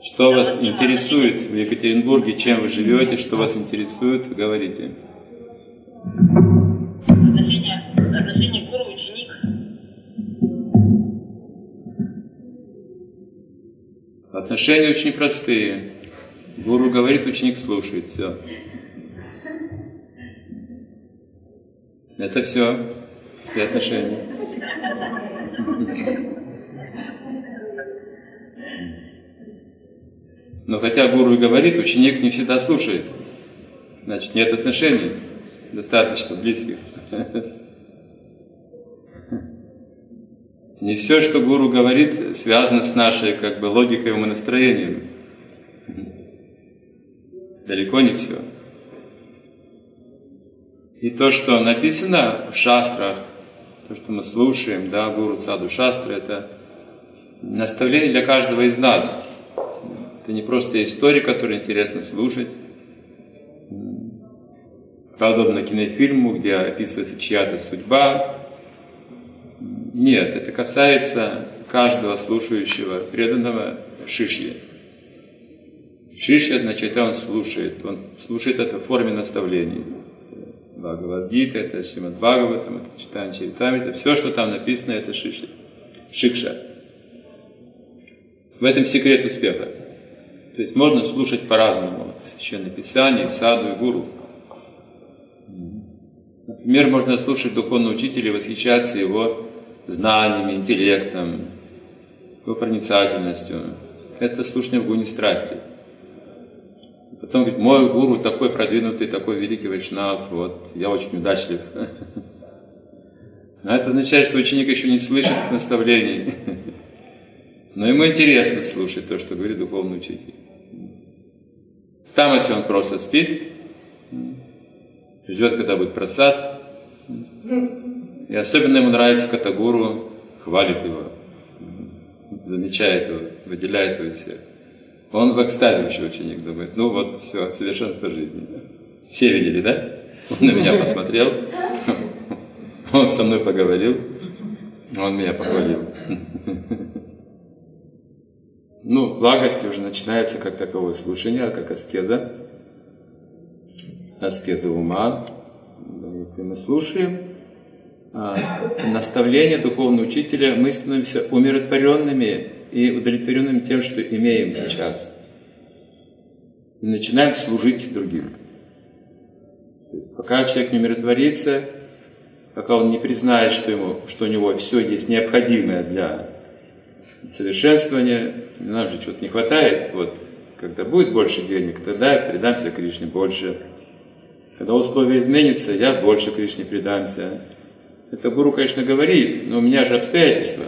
Что вас интересует в Екатеринбурге, чем вы живете, что вас интересует, говорите. Отношение гуру-ученик. Отношения очень простые. Гуру говорит, ученик слушает. Все. Это все отношения. Но хотя гуру и говорит, ученик не всегда слушает. Значит, нет отношений достаточно близких. Не все, что гуру говорит, связано с нашей логикой и умонастроением. Далеко не все. И то, что написано в шастрах, то, что мы слушаем, гуру, саду, шастры, это наставление для каждого из нас. Это не просто история, которую интересно слушать, подобно кинофильму, где описывается чья-то судьба. Нет, это касается каждого слушающего, преданного шишьи. Шишья означает, он слушает это в форме наставлений. Бхагавад-гита, это Шримад Бхагаватам, это Читание Чаритамрита, все, что там написано, это шикша. В этом секрет успеха. То есть можно слушать по-разному Священное Писание, саду и гуру. Например, можно слушать духовного учителя и восхищаться его знаниями, интеллектом, его проницательностью. Это слушание в гуне страсти. Потом говорит, мой гуру такой продвинутый, такой великий вайшнав, я очень удачлив. Но это означает, что ученик еще не слышит наставлений. Но ему интересно слушать то, что говорит духовный учитель. Там, если он просто спит, ждет, когда будет просад, и особенно ему нравится, когда гуру хвалит его, замечает его, выделяет его из всех. Он в экстазе вообще ученик думает, все, совершенство жизни. Все видели, да? Он на меня посмотрел, он со мной поговорил, он меня похвалил. Благости уже начинается как таковое слушание, как аскеза. Аскеза ума. Если мы слушаем наставления духовного учителя, мы становимся умиротворенными и удовлетворенными тем, что имеем сейчас. И начинаем служить другим. То есть, пока человек не умиротворится, пока он не признает, что у него все есть необходимое для совершенствования, нам же чего-то не хватает, когда будет больше денег, тогда предамся Кришне больше. Когда условия изменятся, я больше Кришне предамся. Это гуру, конечно, говорит, но у меня же обстоятельства.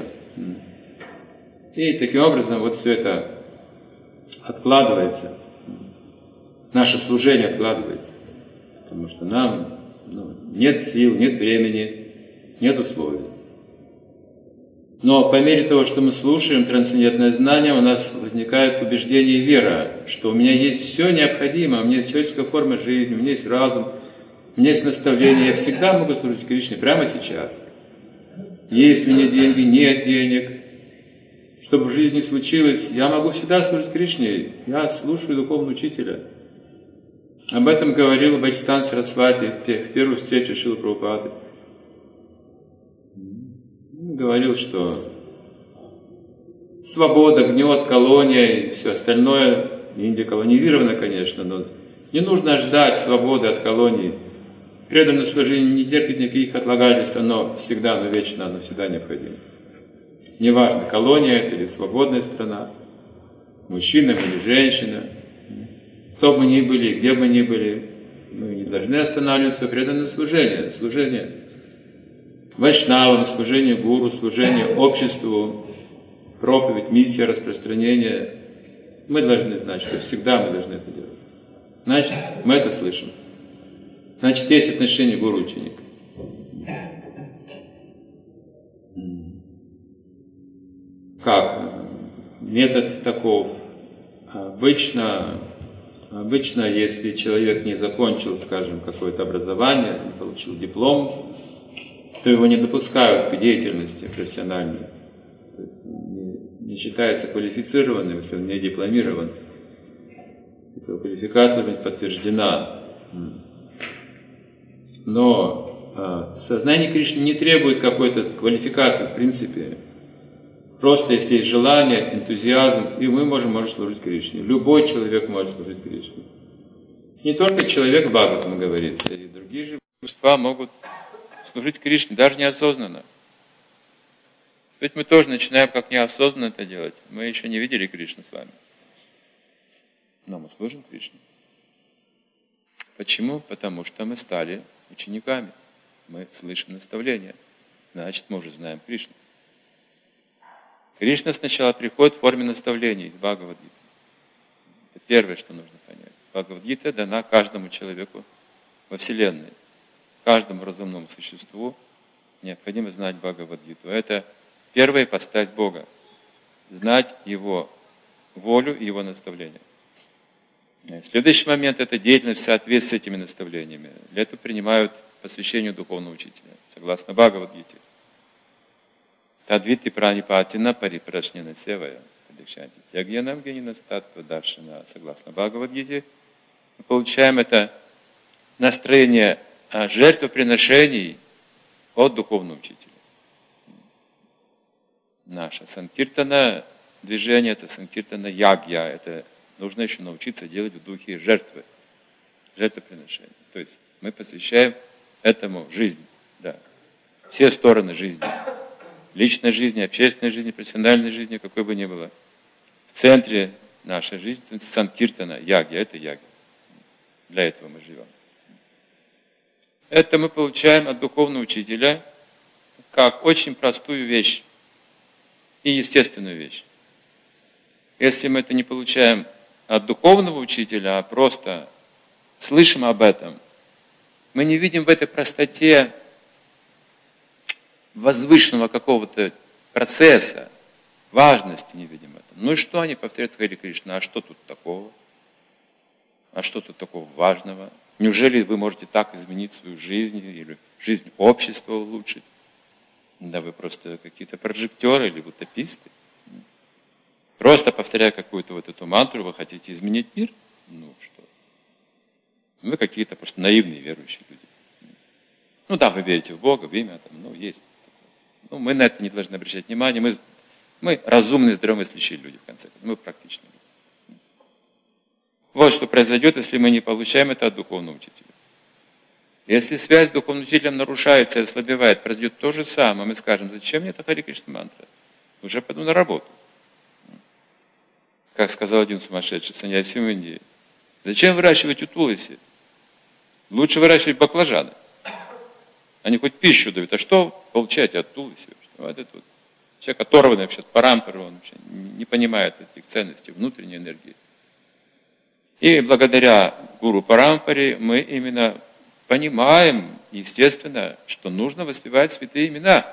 И таким образом все это откладывается. Наше служение откладывается. Потому что нам нет сил, нет времени, нет условий. Но по мере того, что мы слушаем трансцендентное знание, у нас возникает убеждение и вера, что у меня есть все необходимое, у меня есть человеческая форма жизни, у меня есть разум, у меня есть наставление, я всегда могу служить Кришне прямо сейчас. Есть у меня деньги, нет денег. Чтобы в жизни случилось, я могу всегда служить Кришне, я слушаю духовного учителя. Об этом говорил Бхактисиданта Сарасвати в первую встречу Шрилы Прабхупады. Говорил, что свобода, гнет, колония и все остальное, Индия колонизирована, конечно, но не нужно ждать свободы от колонии. Преданное служение не терпит никаких отлагательств, оно всегда, оно вечно, оно всегда необходимо. Неважно, колония это или свободная страна, мужчина или женщина, кто бы ни были, где бы ни были, мы не должны останавливать свое преданное служение вайшнавам, служение гуру, служение обществу, проповедь, миссия, распространение. Мы должны знать, что всегда мы должны это делать. Значит, мы это слышим. Значит, есть отношение гуру-ученик. Как? Метод таков. Обычно, если человек не закончил, скажем, какое-то образование, не получил диплом, то его не допускают к деятельности профессиональной. То есть не считается квалифицированным, если он не дипломирован. Его квалификация должна быть подтверждена. Но сознание Кришны не требует какой-то квалификации, в принципе. Просто если есть желание, энтузиазм, и мы можем служить Кришне. Любой человек может служить Кришне. Не только человек в Бхагаватам говорится, и другие же существа могут служить Кришне, даже неосознанно. Ведь мы тоже начинаем как неосознанно это делать. Мы еще не видели Кришну с вами. Но мы служим Кришне. Почему? Потому что мы стали учениками. Мы слышим наставления. Значит, мы уже знаем Кришну. Кришна сначала приходит в форме наставлений из Бхагавад-гиты. Это первое, что нужно понять. Бхагавад-гита дана каждому человеку во Вселенной. Каждому разумному существу необходимо знать Бхагавад-гиту. Это первая ипостась Бога. Знать Его волю и Его наставления. Следующий момент – это деятельность в соответствии с этими наставлениями. Для этого принимают посвящение духовного учителя, согласно Бхагавад-гите. Тадвити пранипатина парипрашнина севая. Ягьянам генина статва даршина. Согласно Бхагавад-гите, мы получаем это настроение жертвоприношений от духовного учителя. Наша санкиртана движение, это санкиртана ягья, это нужно еще научиться делать в духе жертвы, жертвоприношения. То есть мы посвящаем этому жизнь, да, все стороны жизни. Личной жизни, общественной жизни, профессиональной жизни, какой бы ни было. В центре нашей жизни санкиртана, ягья, это ягья. Для этого мы живем. Это мы получаем от духовного учителя как очень простую вещь и естественную вещь. Если мы это не получаем от духовного учителя, а просто слышим об этом, мы не видим в этой простоте возвышенного какого-то процесса, важности не видим это. Ну и что они повторяют Хари Кришна? А что тут такого? А что тут такого важного? Неужели вы можете так изменить свою жизнь или жизнь общества улучшить? Да вы просто какие-то прожектеры или утописты. Просто повторяя какую-то вот эту мантру, вы хотите изменить мир? Ну что? Вы какие-то просто наивные верующие люди. Ну да, вы верите в Бога, в имя, там, ну есть. Ну, мы на это не должны обращать внимание. Мы разумные, здравомыслящие люди, в конце концов. Мы практичные люди. Вот что произойдет, если мы не получаем это от духовного учителя. Если связь с духовным учителем нарушается и ослабевает, произойдет то же самое. Мы скажем, зачем мне эта Хари Кришна мантра? Уже пойду на работу. Как сказал один сумасшедший саньяси в Индии. Зачем выращивать утулыси? Лучше выращивать баклажаны. Они хоть пищу дают. А что получаете от тулыси? Вот это вот. Человек оторванный вообще от парампары, он вообще не понимает этих ценностей, внутренней энергии. И благодаря гуру парампаре мы именно понимаем, естественно, что нужно воспевать святые имена.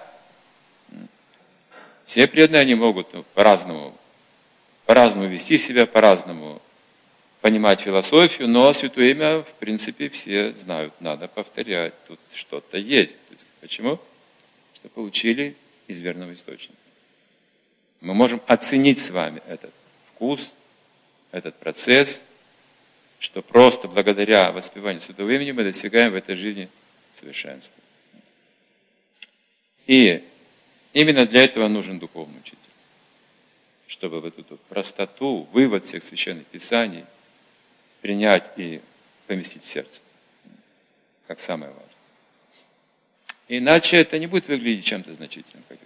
Все преданные, они могут по-разному вести себя, по-разному понимать философию, но святое имя, в принципе, все знают, надо повторять, тут что-то есть. То есть, почему? Что получили из верного источника. Мы можем оценить с вами этот вкус, этот процесс, что просто благодаря воспеванию святого имени мы достигаем в этой жизни совершенства. И именно для этого нужен духовный учитель. Чтобы вот эту простоту, вывод всех священных писаний принять и поместить в сердце, как самое важное. Иначе это не будет выглядеть чем-то значительным, как я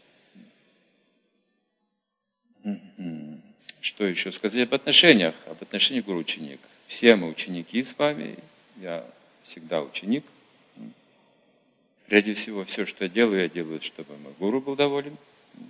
сказал. Что еще сказать об отношениях? Об отношениях гуру-ученик. Все мы ученики с вами, я всегда ученик. Прежде всего, все, что я делаю, чтобы мой гуру был доволен.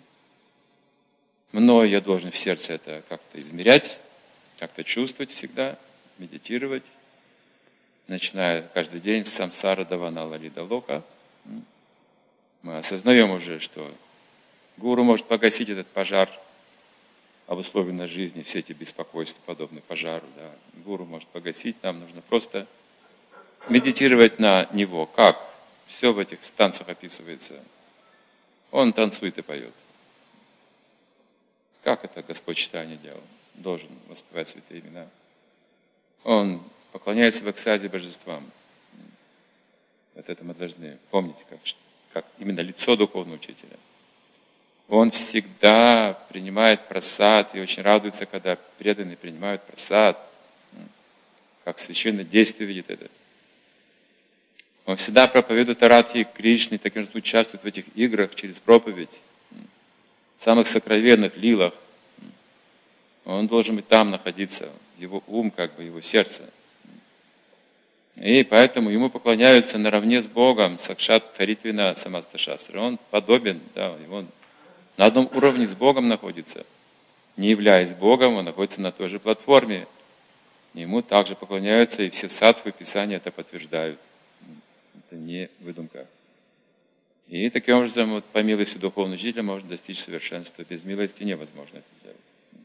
Мною я должен в сердце это как-то измерять, как-то чувствовать всегда, медитировать, начиная каждый день с самсара давана лалида лока. Мы осознаем уже, что гуру может погасить этот пожар обусловленной жизни, все эти беспокойства, подобные пожару. Да. Гуру может погасить, нам нужно просто медитировать на него. Как? Все в этих танцах описывается. Он танцует и поет. Как это Господь читание делал? Должен воспевать святые имена. Он поклоняется в экстазе божествам. Вот это мы должны помнить, как именно лицо духовного учителя. Он всегда принимает просад и очень радуется, когда преданные принимают просад, как священное действие видит это. Он всегда проповедует Арадхи Кришны, таким же участвует в этих играх через проповедь, в самых сокровенных лилах. Он должен быть там находиться, его ум, его сердце. И поэтому ему поклоняются наравне с Богом, Сакшат Харитвина Самасташастра. Он подобен, он на одном уровне с Богом находится. Не являясь Богом, он находится на той же платформе. Ему также поклоняются, и все садхвы Писания это подтверждают. Это не выдумка. И таким образом, по милости духовного учителя можно достичь совершенства. Без милости невозможно это сделать.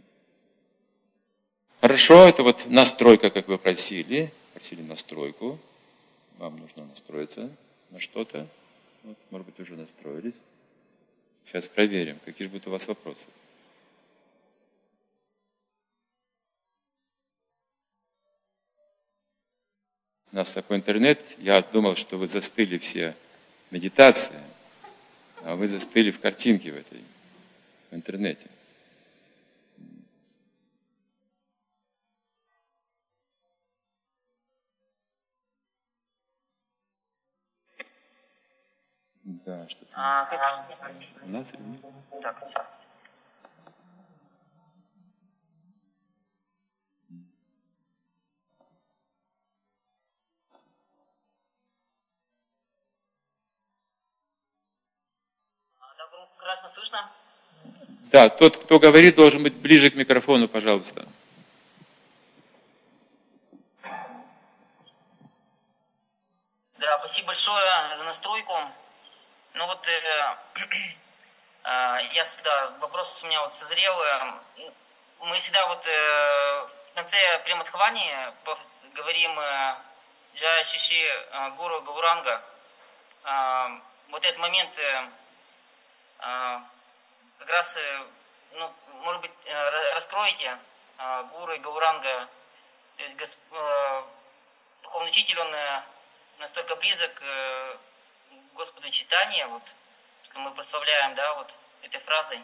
Хорошо, это настройка, как вы просили. Просили настройку. Вам нужно настроиться на что-то. Может быть, уже настроились. Сейчас проверим, какие же будут у вас вопросы. У нас такой интернет. Я думал, что вы застыли все в медитации, а вы застыли в картинке в интернете. Да, что-то. У нас или нет? Так. Прекрасно слышно? Да, тот, кто говорит, должен быть ближе к микрофону, пожалуйста. Да, спасибо большое за настройку. Ну я всегда, вопрос у меня созрел. Мы всегда в конце Примадхвани говорим Джая Шиши Гуру Гауранга. Этот момент как раз, может быть, раскроете Гуру и Гауранга. Духовный учитель, он настолько близок к Господу Чайтанье, что мы прославляем, этой фразой.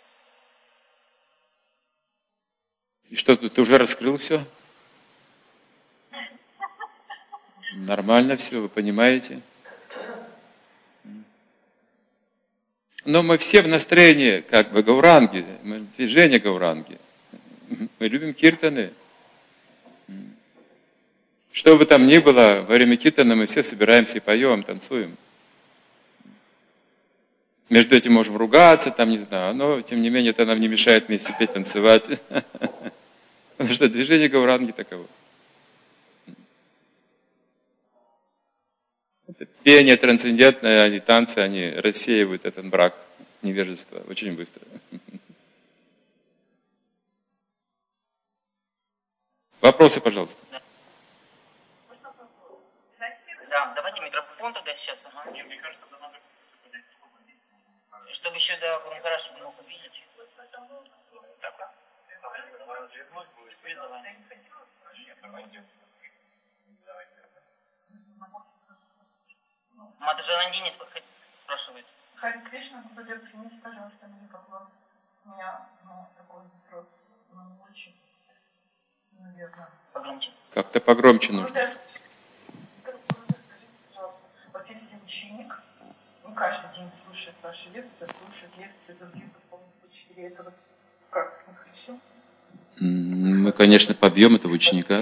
И что, ты уже раскрыл все? Нормально все, вы понимаете? Но мы все в настроении, гауранги, мы движение гауранги. Мы любим киртаны. Что бы там ни было, во время киртана мы все собираемся и поем, танцуем. Между этим можем ругаться, не знаю, но тем не менее это нам не мешает вместе петь, танцевать. Потому что движение гауранги таково. Это пение трансцендентное, они танцы, они рассеивают этот мрак невежества очень быстро. Вопросы, пожалуйста. Да, давайте микрофон тогда сейчас. Ага. Мне кажется, это надо... Чтобы еще, хорошо мог увидеть. Так. Матаджи Нандини спрашивает. Хари Кришна, примите, пожалуйста, мне поклон. У меня такой вопрос, очень, наверное. Погромче. Как-то погромче нужно. Скажите, пожалуйста, если ученик не каждый день слушает ваши лекции, слушает лекции других духовных учителей, это как не хочу? Мы, конечно, побьем этого ученика,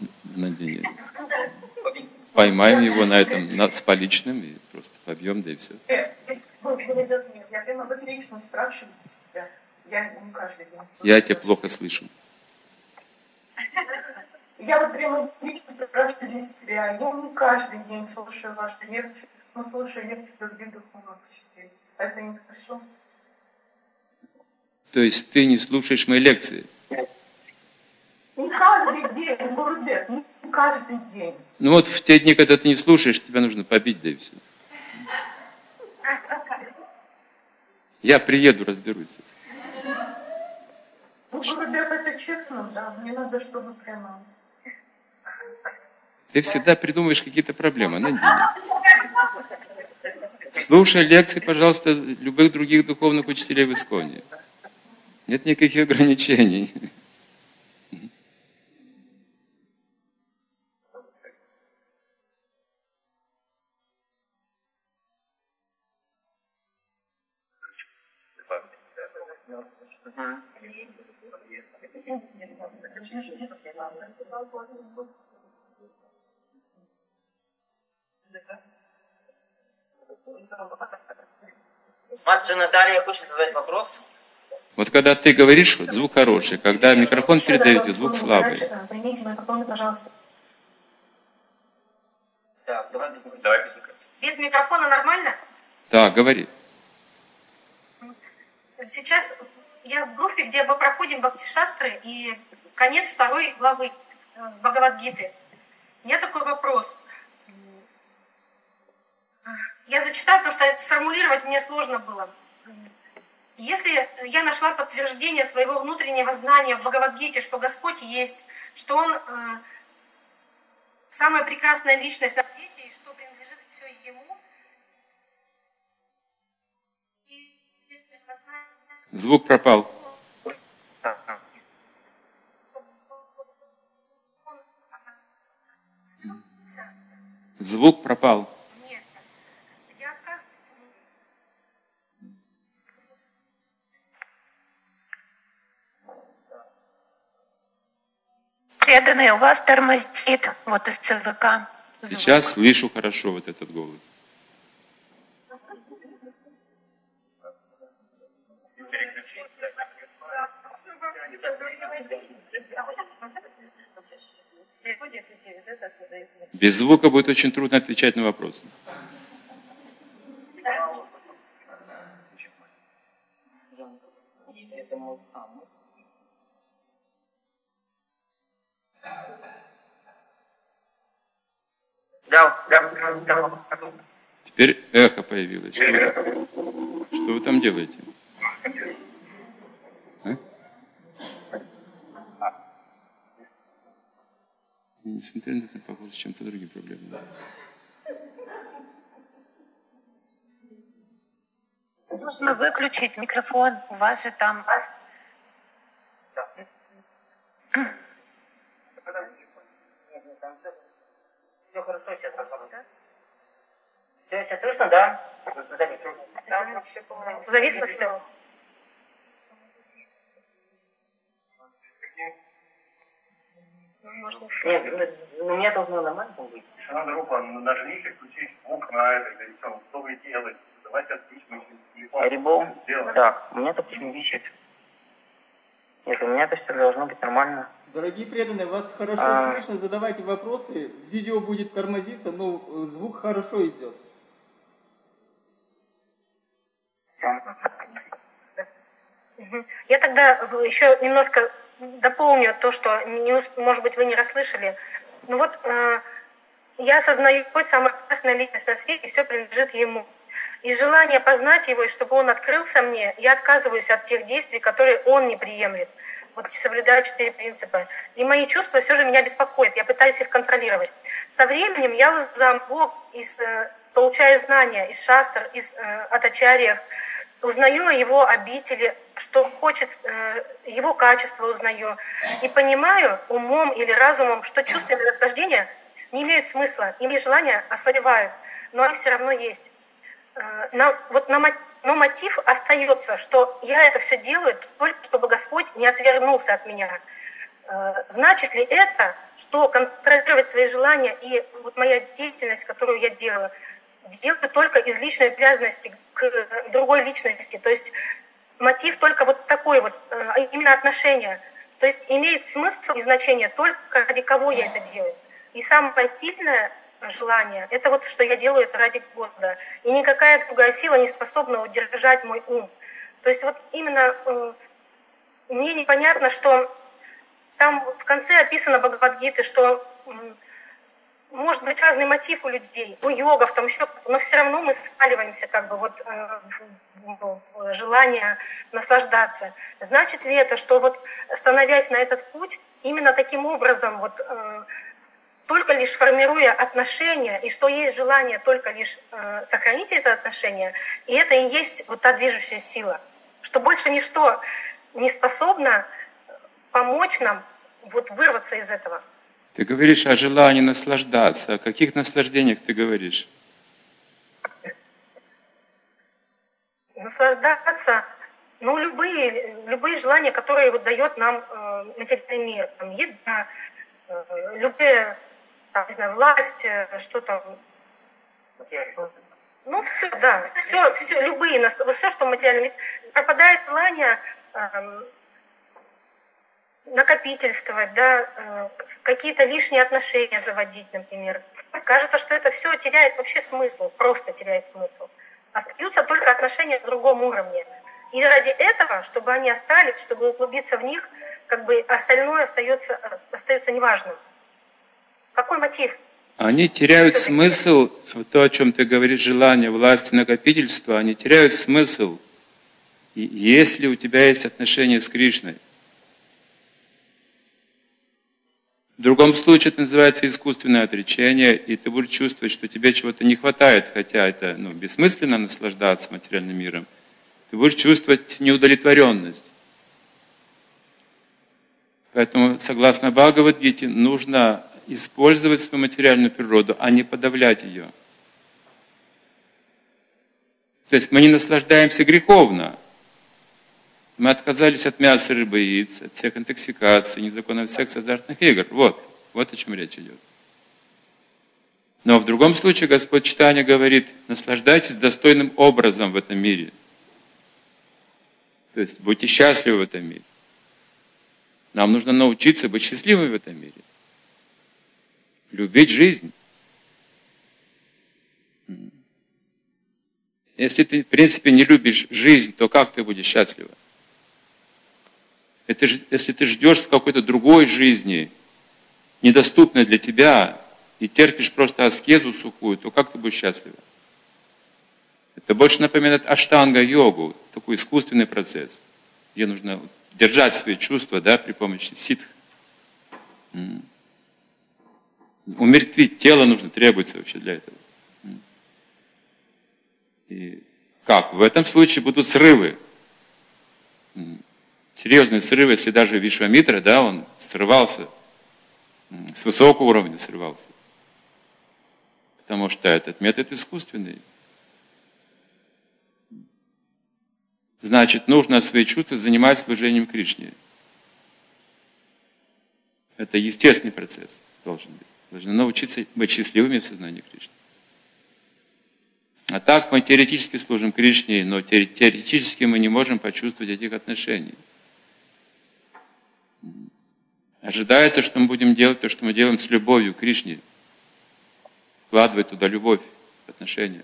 поймаем его на этом, с поличным, и просто побьем, да и все. Я прямо лично спрашиваю себя. Я не каждый день слушаю. Я тебя плохо слышу. Я прямо лично спрашиваю себя. Я не каждый день слушаю ваши лекции, но слушаю лекции других духовных учителей. Это не хорошо. То есть ты не слушаешь мои лекции? Не каждый день, Гурудев, не каждый день. Ну в те дни, когда ты не слушаешь, тебя нужно побить, да и все. Я приеду, разберусь. Гурдев это чекнул, да, мне надо, чтобы прямо... Ты всегда придумываешь какие-то проблемы, Надиня. Слушай лекции, пожалуйста, любых других духовных учителей в Исконе. Нет никаких ограничений. Мать Наталья хочет задать вопрос. Вот когда ты говоришь, звук хороший, когда микрофон передаете, звук слабый. Примите микрофон, пожалуйста. Так, давай без микрофона. Без микрофона нормально? Да, говори. Сейчас я в группе, где мы проходим Бхакти-шастры и конец 2 главы Бхагавад-гиты. У меня такой вопрос. Я зачитаю, потому что сформулировать мне сложно было. Если я нашла подтверждение своего внутреннего знания в Бхагавад-гите, что Господь есть, что Он самая прекрасная личность на свете, и что принадлежит все Ему, Звук пропал. Звук пропал. Нет, я оказывается... Преданный, у вас тормозит вот из ЦВК. Сейчас слышу хорошо вот этот голос. Без звука будет очень трудно отвечать на вопросы. Теперь эхо появилось. Что вы там делаете? А? С интернетом, похоже, с чем-то другим проблемами. Нужно выключить микрофон. У вас же там... Все хорошо сейчас, да? Все сейчас слышно, да? Зависло все. Нет, у меня должно нормально быть. Если надо руку, нажмите, включить звук на это, и все. Что вы делаете? Давайте отключим телефон. Рибол. Так, у меня-то почему висит? Нет, у меня-то все должно быть нормально. Дорогие преданные, вас хорошо слышно, задавайте вопросы. Видео будет тормозиться, но звук хорошо идет. Я тогда еще немножко дополню то, что, может быть, вы не расслышали. Ну вот, я осознаю, какой самая прекрасная личность на свете, и все принадлежит Ему. И желание познать Его, и чтобы Он открылся мне, я отказываюсь от тех действий, которые Он не приемлет. Вот соблюдаю 4 принципа. И мои чувства все же меня беспокоят, я пытаюсь их контролировать. Со временем я узнаю, получаю знания из шастр, от ачарьев, узнаю о Его обители, что хочет, Его качество узнаю. И понимаю умом или разумом, что чувства или наслаждения не имеют смысла, ими желания ослабевают, но они все равно есть. Но мотив остается, что я это все делаю только чтобы Господь не отвернулся от меня. Значит ли это, что контролировать свои желания и вот моя деятельность, которую я делаю только из личной привязанности к другой личности? То есть мотив только вот такой вот, именно отношения. То есть имеет смысл и значение только ради кого я это делаю. И самое сильное желание, это вот что я делаю это ради Господа. И никакая другая сила не способна удержать мой ум. То есть вот именно мне непонятно, что там в конце описано Бхагавад-гиты, что может быть разный мотив у людей, у йогов, там еще, но все равно мы сваливаемся как бы вот в желание наслаждаться. Значит ли это, что вот становясь на этот путь, именно таким образом вот только лишь формируя отношения, и что есть желание только лишь сохранить это отношение, и это и есть вот та движущая сила, что больше ничто не способно помочь нам вот вырваться из этого. Ты говоришь о желании наслаждаться. О каких наслаждениях ты говоришь? Наслаждаться, ну, любые желания, которые вот дает нам материальный мир. Там, еда, любые, там, не знаю, власть, что там. Ну, все, да, все, любые, все, что материально. Ведь пропадает желание накопительствовать, да, какие-то лишние отношения заводить, например. Кажется, что это все теряет вообще смысл, просто теряет смысл. Остаются только отношения на другом уровне. И ради этого, чтобы они остались, чтобы углубиться в них, как бы остальное остается неважным. Какой мотив? Они теряют смысл, то, о чем ты говоришь, желание, власть, накопительство, они теряют смысл, если у тебя есть отношения с Кришной. В другом случае это называется искусственное отречение, и ты будешь чувствовать, что тебе чего-то не хватает, хотя это бессмысленно наслаждаться материальным миром. Ты будешь чувствовать неудовлетворенность. Поэтому, согласно Бхагавад-гите, нужно использовать свою материальную природу, а не подавлять ее. То есть мы не наслаждаемся греховно. Мы отказались от мяса, рыбы и яиц, от всех интоксикаций, незаконного секса, азартных игр. Вот о чем речь идет. Но в другом случае Господь Чайтанья говорит, наслаждайтесь достойным образом в этом мире. То есть будьте счастливы в этом мире. Нам нужно научиться быть счастливыми в этом мире. Любить жизнь. Если ты, в принципе, не любишь жизнь, то как ты будешь счастлива? Если ты ждешь какой-то другой жизни, недоступной для тебя, и терпишь просто аскезу сухую, то как ты будешь счастлива? Это больше напоминает аштанга-йогу, такой искусственный процесс, где нужно держать свои чувства, да, при помощи ситх. Умертвить тело нужно, требуется вообще для этого. И как? В этом случае будут срывы. Серьезные срывы, если даже Вишвамитра, да, он срывался, с высокого уровня срывался. Потому что этот метод искусственный. Значит, нужно свои чувства занимать служением Кришне. Это естественный процесс должен быть. Должны научиться быть счастливыми в сознании Кришны. А так мы теоретически служим Кришне, но теоретически мы не можем почувствовать этих отношений. Ожидается, что мы будем делать то, что мы делаем с любовью к Кришне. Вкладывать туда любовь, отношения.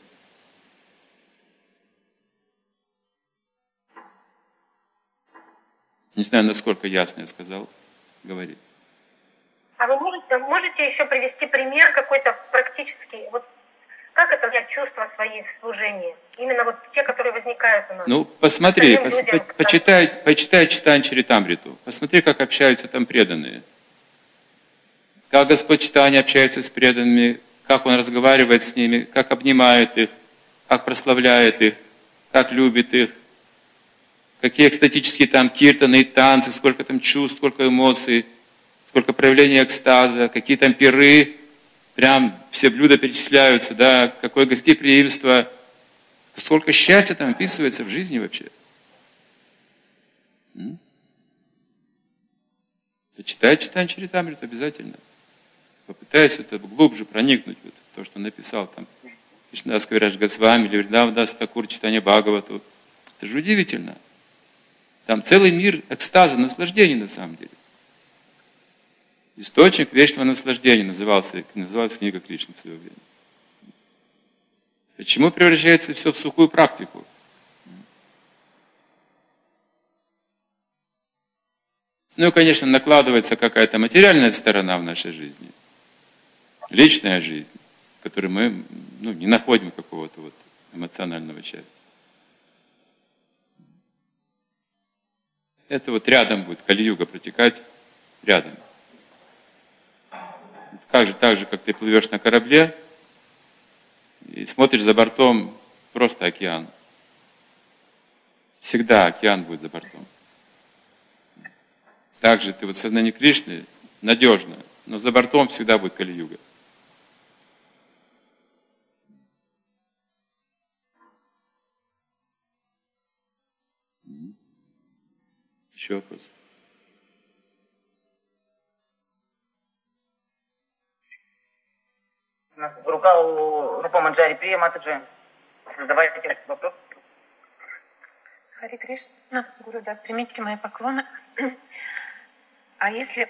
Не знаю, насколько ясно я сказал, говорить. А вы можете еще привести пример какой-то практический? Вот как это взять чувства свои в служении? Именно вот те, которые возникают у нас. Ну, посмотри, почитай Чайтанья Чаритамриту. Посмотри, как общаются там преданные. Как Господь Чайтанья общается с преданными, как Он разговаривает с ними, как обнимает их, как прославляет их, как любит их. Какие экстатические там киртаны и танцы, сколько там чувств, сколько эмоций, сколько проявлений экстаза, какие там пиры, прям все блюда перечисляются, да, какое гостеприимство, сколько счастья там описывается в жизни вообще. Почитай Чайтанья Чаритамриту обязательно. Попытайся глубже проникнуть вот в то, что написал там Кришнадас Кавирадж Госвами или Вриндавандас Такур Чайтанья Бхагавату. Это же удивительно. Там целый мир экстаза, наслаждений на самом деле. Источник вечного наслаждения называлась книга Кришны в свое время. Почему превращается все в сухую практику? Ну и, конечно, накладывается какая-то материальная сторона в нашей жизни. личная жизнь, в которой мы не находим какого-то вот эмоционального счастья. Это вот рядом будет Кали-юга протекать, рядом. Так же, как ты плывешь на корабле и смотришь за бортом просто океан. Всегда океан будет за бортом. Также ты вот в сознании Кришны надежно, но за бортом всегда будет Кали-юга. Еще вопрос? У нас рука у Рупа Манджари Прия Матаджи. Задавайте вопрос. Хари Кришна, Гуру, да, примите мои поклоны. А если,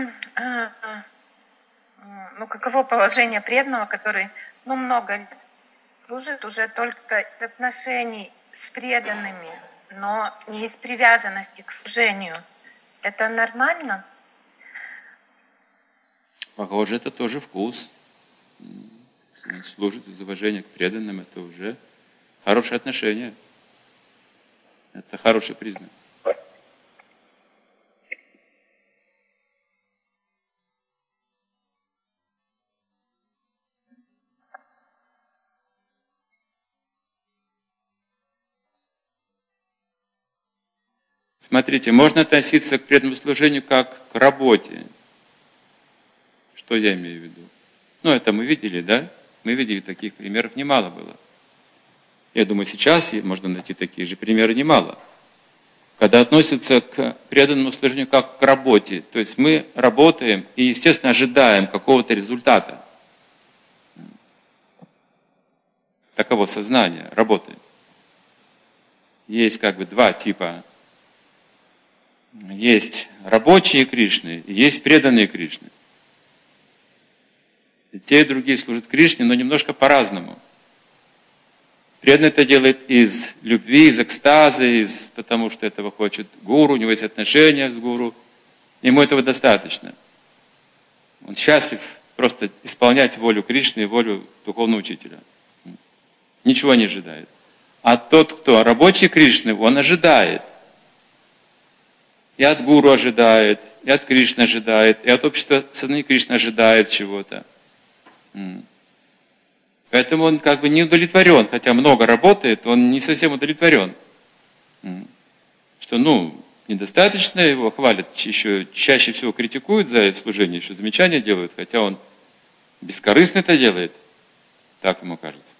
каково положение преданного, который, много лет служит уже только из отношений с преданными, но не из привязанности к служению? Это нормально? Похоже, это тоже вкус. Он служит из уважения к преданным, это уже хорошее отношение. Это хороший признак. Смотрите, можно относиться к преданному служению как к работе. Что я имею в виду? Это мы видели, да? Мы видели, таких примеров немало было. Я думаю, сейчас можно найти такие же примеры немало. Когда относятся к преданному служению как к работе. То есть мы работаем и, естественно, ожидаем какого-то результата. Таково сознание, работы. Есть два типа. Есть рабочие Кришны, и есть преданные Кришны. И те и другие служат Кришне, но немножко по-разному. Преданный это делает из любви, из экстаза, потому что этого хочет гуру, у него есть отношения с гуру. Ему этого достаточно. Он счастлив просто исполнять волю Кришны и волю духовного учителя. Ничего не ожидает. А тот, кто рабочий Кришны, он ожидает. И от гуру ожидает, и от Кришны ожидает, и от общества сознания Кришны ожидает чего-то. Поэтому он не удовлетворен, хотя много работает, он не совсем удовлетворен. Что, недостаточно его хвалят, еще чаще всего критикуют за это служение, еще замечания делают, хотя он бескорыстно это делает, так ему кажется.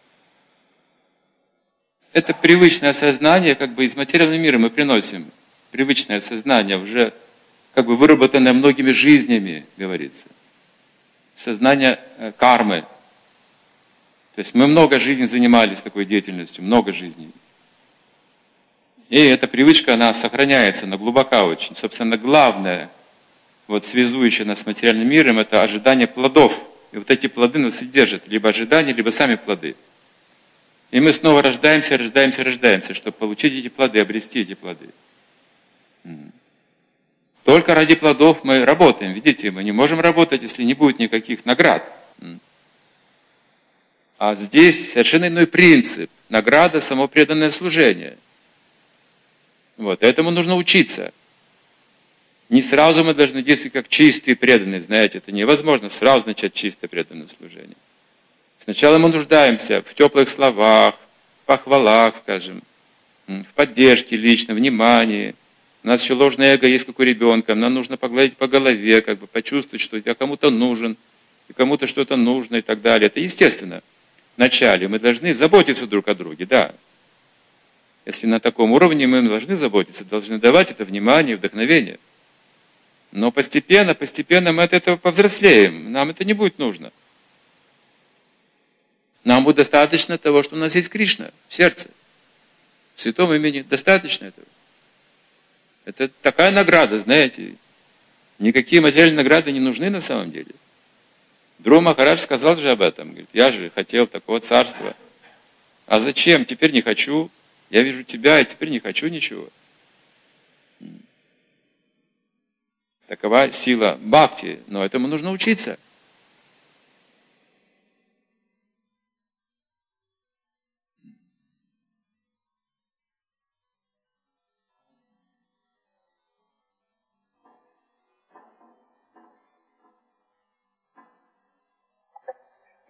Это привычное сознание, из материального мира мы приносим. Привычное сознание, уже выработанное многими жизнями, говорится. Сознание кармы. То есть мы много жизней занимались такой деятельностью, много жизней. И эта привычка, она сохраняется, она глубока очень. Собственно, главное, связующее нас с материальным миром, это ожидание плодов. И эти плоды нас и держат, либо ожидания, либо сами плоды. И мы снова рождаемся, чтобы получить эти плоды, обрести эти плоды. Только ради плодов мы работаем. Видите, мы не можем работать, если не будет никаких наград. А здесь совершенно иной принцип. Награда – само преданное служение. Этому нужно учиться. Не сразу мы должны действовать как чистые преданные. Знаете, это невозможно сразу начать чистое преданное служение. Сначала мы нуждаемся в теплых словах, похвалах, скажем, в поддержке лично, внимании. У нас еще ложное эго есть, как у ребенка. Нам нужно погладить по голове, почувствовать, что я кому-то нужен, и кому-то что-то нужно и так далее. Это естественно. Вначале мы должны заботиться друг о друге, да. Если на таком уровне мы должны заботиться, должны давать это внимание, вдохновение. Но постепенно мы от этого повзрослеем. Нам это не будет нужно. Нам будет достаточно того, что у нас есть Кришна в сердце. В святом имени достаточно этого. Это такая награда, знаете. Никакие материальные награды не нужны на самом деле. Дру Махарадж сказал же об этом. Говорит, я же хотел такого царства. А зачем? Теперь не хочу. Я вижу тебя, и теперь не хочу ничего. Такова сила бхакти. Но этому нужно учиться.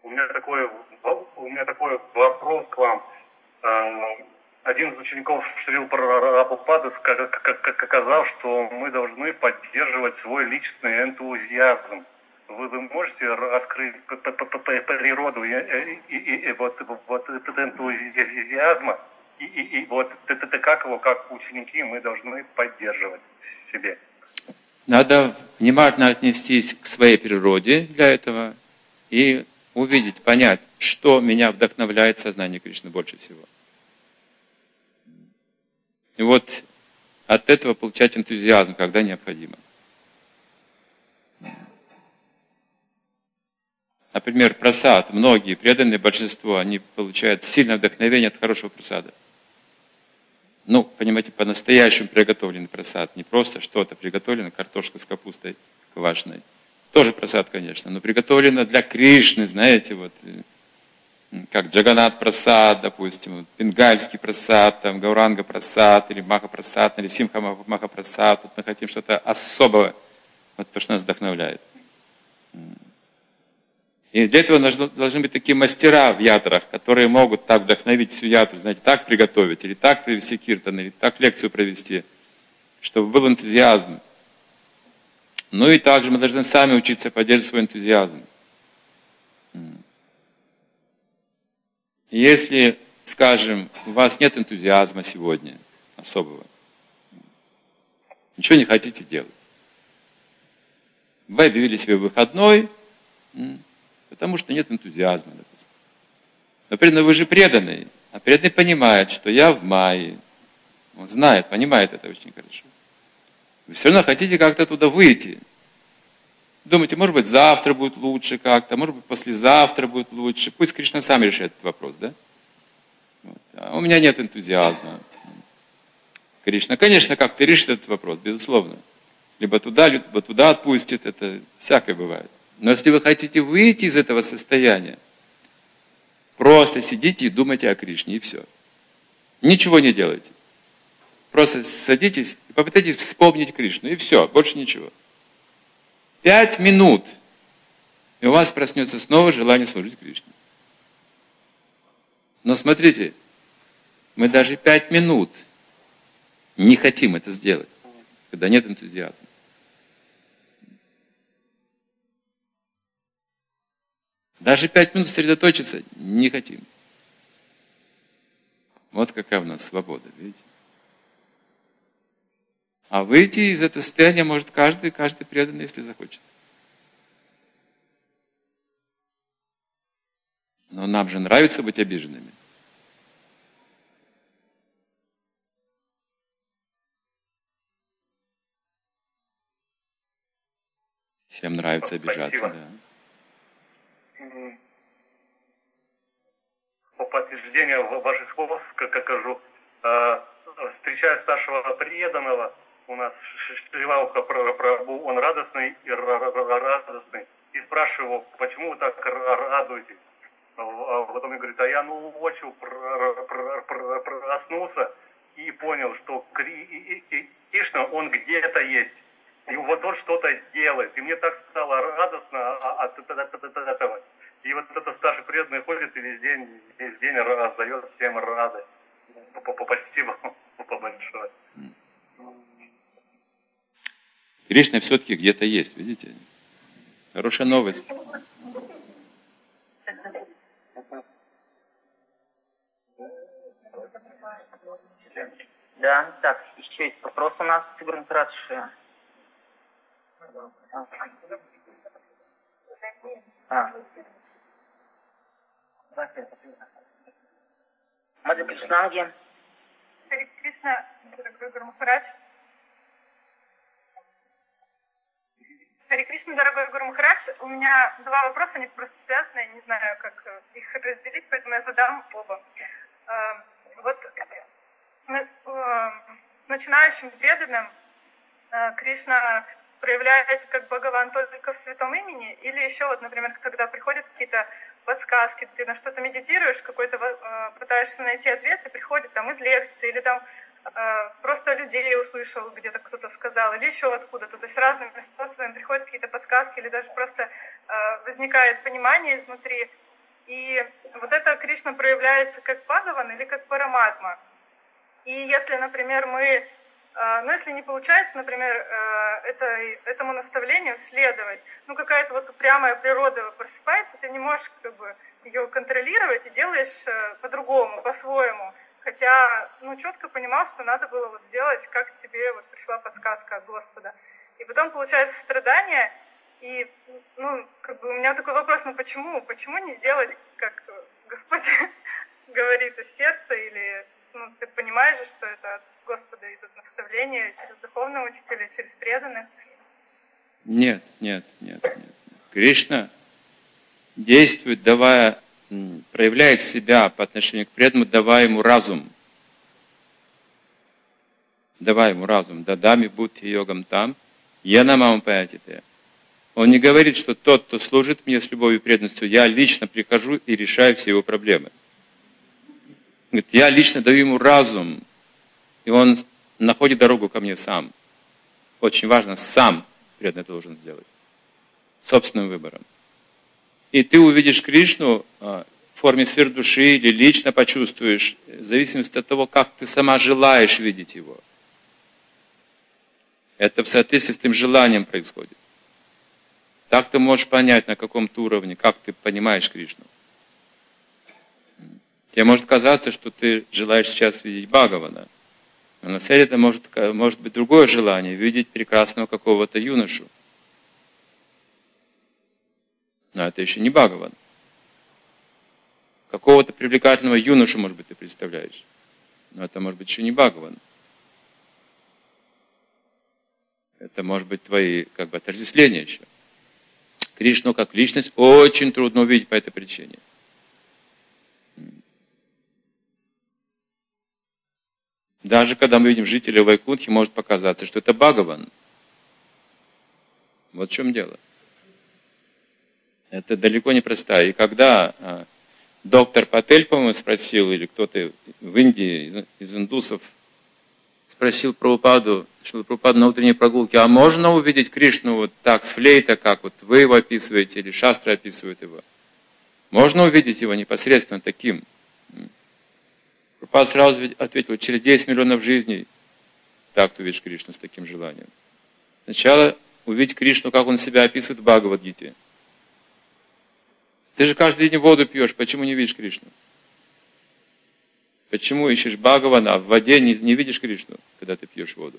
У меня такой вопрос к вам. Один из учеников Шрила Прабхупады сказал, что мы должны поддерживать свой личный энтузиазм. Вы можете раскрыть природу вот этого энтузиазма и вот это как его, как ученики, мы должны поддерживать в себе? Надо внимательно отнестись к своей природе для этого и увидеть, понять, что меня вдохновляет в сознании Кришны больше всего. И вот от этого получать энтузиазм, когда необходимо. Например, прасад. Многие преданные, большинство, они получают сильное вдохновение от хорошего прасада. Ну, понимаете, по-настоящему приготовленный прасад. Не просто что-то приготовлено, картошка с капустой квашеной. Тоже прасад, конечно, но приготовлено для Кришны, знаете, вот, как Джаганат прасад, допустим, вот, бенгальский прасад, там, Гауранга прасад, или Маха прасад, или Симха Маха прасад. Тут мы хотим что-то особое, вот то, что нас вдохновляет. И для этого должны быть такие мастера в ятрах, которые могут так вдохновить всю ятру, знаете, так приготовить, или так привести киртан, или так лекцию провести, чтобы был энтузиазм. Ну и также мы должны сами учиться поддерживать свой энтузиазм. Если, скажем, у вас нет энтузиазма сегодня, особого, ничего не хотите делать, вы объявили себе выходной, потому что нет энтузиазма, допустим. Но преданный, вы же преданный, а преданный понимает, что я в мае. Он знает, понимает это очень хорошо. Вы все равно хотите как-то туда выйти. Думаете, может быть, завтра будет лучше как-то, может быть, послезавтра будет лучше. Пусть Кришна сам решит этот вопрос, да? Вот. А у меня нет энтузиазма. Кришна, конечно, как-то решит этот вопрос, безусловно. Либо туда отпустит, это всякое бывает. Но если вы хотите выйти из этого состояния, просто сидите и думайте о Кришне, и все. Ничего не делайте. Просто садитесь и попытайтесь вспомнить Кришну, и все, больше ничего. 5 минут, и у вас проснется снова желание служить Кришне. Но смотрите, мы даже 5 минут не хотим это сделать, когда нет энтузиазма. Даже 5 минут сосредоточиться не хотим. Вот какая у нас свобода, видите? А выйти из этого состояния может каждый преданный, если захочет. Но нам же нравится быть обиженными. Всем нравится обижаться, Спасибо. да. По подтверждению ваших слов скажу, встречая старшего преданного, у нас Шривалха Прабху, он радостный, и спрашиваю его, почему вы так радуетесь? А потом он говорит, а я ночью проснулся и понял, что Кришна, он где-то есть. И вот он что-то делает. И мне так стало радостно от этого. И вот этот старший преданный ходит и весь день раздает всем радость. Спасибо большое. Кришна все-таки где-то есть, видите? Хорошая новость. Да, так, еще есть вопрос у нас, Игорь Махарадж. Мадхя Кришнанги. Харе Кришна, дорогой Гуру Махарадж. Харе Кришна, дорогой Гуру Махарадж. У меня 2 вопроса, они просто связаны, не знаю, как их разделить, поэтому я задам оба. Вот с начинающим преданным Кришна проявляется как Бхагаван только в святом имени, или еще, вот, например, когда приходят какие-то подсказки, ты на что-то медитируешь, какой-то пытаешься найти ответ, и приходит там из лекции, или там просто людей услышал, где-то кто-то сказал, или еще откуда-то. То есть разными способами приходят какие-то подсказки, или даже просто возникает понимание изнутри. И вот это Кришна проявляется как Бхагаван или как Параматма. И если, например, ну, если не получается, например, этому наставлению следовать, ну, какая-то вот упрямая природа просыпается, ты не можешь как бы ее контролировать и делаешь по-другому, по-своему. Хотя, ну, четко понимал, что надо было вот сделать, как тебе вот пришла подсказка от Господа. И потом получается страдание, и, ну, как бы у меня такой вопрос, ну, почему? Почему не сделать, как Господь говорит из сердца, или, ну, ты понимаешь же, что это от Господа идут наставления через духовного учителя, через преданных? Нет. Кришна действует, проявляет себя по отношению к преданному, давая ему разум. Дадами будхи йогам там, янамам паятите. Он не говорит, что тот, кто служит мне с любовью и преданностью, я лично прихожу и решаю все его проблемы. Говорит, я лично даю ему разум, и он находит дорогу ко мне сам. Очень важно, сам преданный должен сделать. Собственным выбором. И ты увидишь Кришну в форме сверхдуши или лично почувствуешь, в зависимости от того, как ты сама желаешь видеть его. Это в соответствии с тем желанием происходит. Так ты можешь понять, на каком-то уровне, как ты понимаешь Кришну. Тебе может казаться, что ты желаешь сейчас видеть Бхагавана, но на самом деле это может быть другое желание, видеть прекрасного какого-то юношу. Но это еще не Бхагаван. Какого-то привлекательного юношу, может быть, ты представляешь. Но это может быть еще не Бхагаван. Это может быть твои как бы отождествления еще. Кришну как личность очень трудно увидеть по этой причине. Даже когда мы видим жителя Вайкунтхи, может показаться, что это Бхагаван. Вот в чем дело. Это далеко не простая. И когда доктор Патель, по-моему, спросил, или кто-то в Индии из индусов спросил Прабхупаду, на утренней прогулке, а можно увидеть Кришну вот так, с флейта, как вот вы его описываете, или шастры описывают его? Можно увидеть его непосредственно таким? Прабхупада сразу ответил, через 10 миллионов жизней так ты увидишь Кришну с таким желанием. Сначала увидеть Кришну, как он себя описывает в Бхагавад-гите. Ты же каждый день воду пьешь, почему не видишь Кришну? Почему ищешь Бхагавана, а в воде не видишь Кришну, когда ты пьешь воду?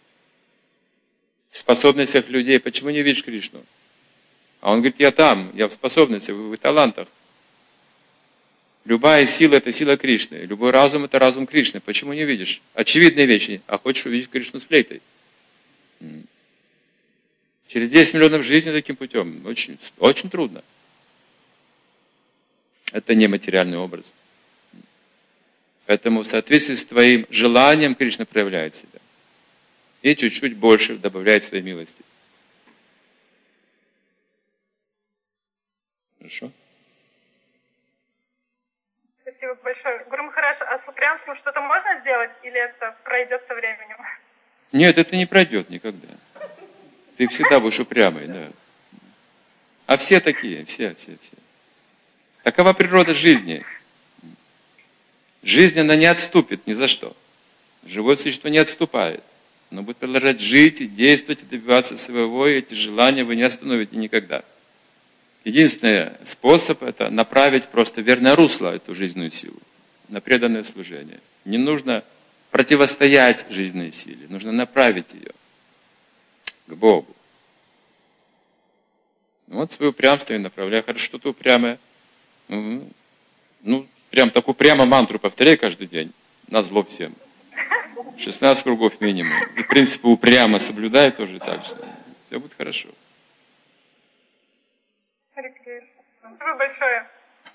В способностях людей, почему не видишь Кришну? А он говорит, я там, я в способностях, в талантах. Любая сила – это сила Кришны. Любой разум – это разум Кришны. Почему не видишь? Очевидные вещи. А хочешь увидеть Кришну с флейтой? Через 10 миллионов жизней таким путем. Очень, очень трудно. Это не материальный образ. Поэтому в соответствии с твоим желанием Кришна проявляет себя. И чуть-чуть больше добавляет своей милости. Хорошо? Спасибо большое. Гуру Махарадж, а с упрямством что-то можно сделать, или это пройдет со временем? Нет, это не пройдет никогда. Ты всегда будешь упрямый, да. А все такие, все. Такова природа жизни. Жизнь, она не отступит ни за что. Живое существо не отступает. Оно будет продолжать жить, и действовать, и добиваться своего, и эти желания вы не остановите никогда. Единственный способ – это направить просто верное русло, эту жизненную силу, на преданное служение. Не нужно противостоять жизненной силе, нужно направить ее к Богу. Вот свое упрямство и направляй. Хорошо, что ты упрямая. Ну, прям так упрямо мантру повторяй каждый день, назло всем. 16 кругов минимум. И принципы упрямо соблюдай тоже так же. Все будет хорошо. Спасибо большое.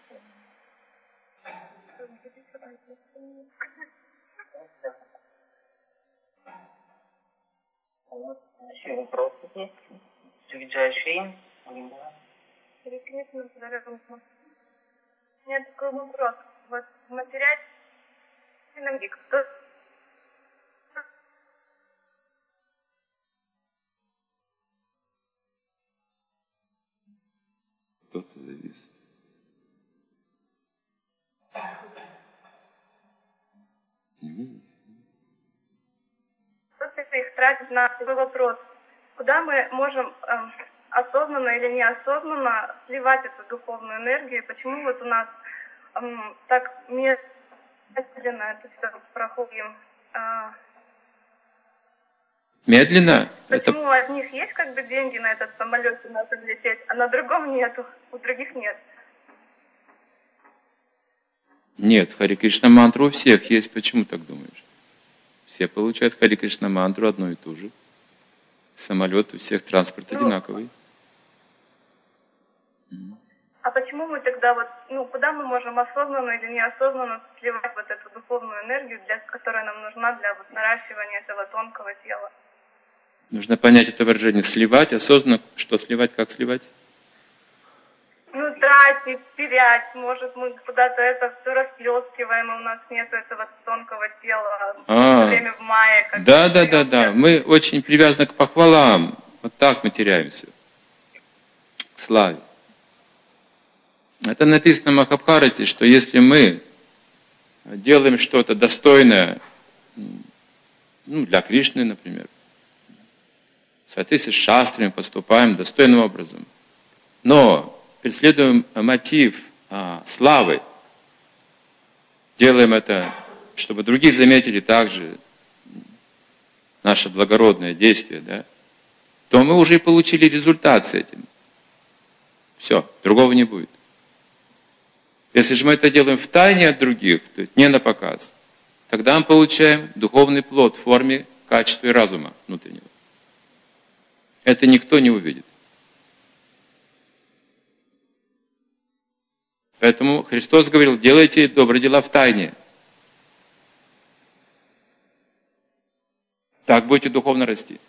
Еще вопросы есть? Джай-Шри. Харе Кришна, у меня такой вопрос. Вот в материальном мире Кто-то завис. тратить на такой вопрос. Куда мы можем осознанно или неосознанно сливать эту духовную энергию? Почему вот у нас так медленно это все проходим? Медленно? Почему от них есть как бы деньги на этот самолет, надо лететь, а на другом нету, у других нет? Нет, Хари Кришна мантру у всех есть. Почему так думаешь? Все получают Хари Кришна мантру одну и ту же. Самолет у всех, транспорт одинаковый. А почему мы тогда куда мы можем осознанно или неосознанно сливать вот эту духовную энергию, которая нам нужна для наращивания этого тонкого тела? Нужно понять это выражение «сливать», осознанно, что сливать, как сливать? Тратить, терять, может, мы куда-то это все расплескиваем, и у нас нет этого тонкого тела, все время в мае. Да. Мы очень привязаны к похвалам. Вот так мы теряемся. К славе. Это написано в Махабхарате, что если мы делаем что-то достойное, для Кришны, например, в соответствии с шастрами поступаем достойным образом, но преследуем мотив славы, делаем это, чтобы другие заметили также наше благородное действие, да, то мы уже и получили результат с этим. Все, другого не будет. Если же мы это делаем в тайне от других, то есть не на показ, тогда мы получаем духовный плод в форме качества и разума внутреннего. Это никто не увидит. Поэтому Христос говорил, делайте добрые дела в тайне. Так будете духовно расти.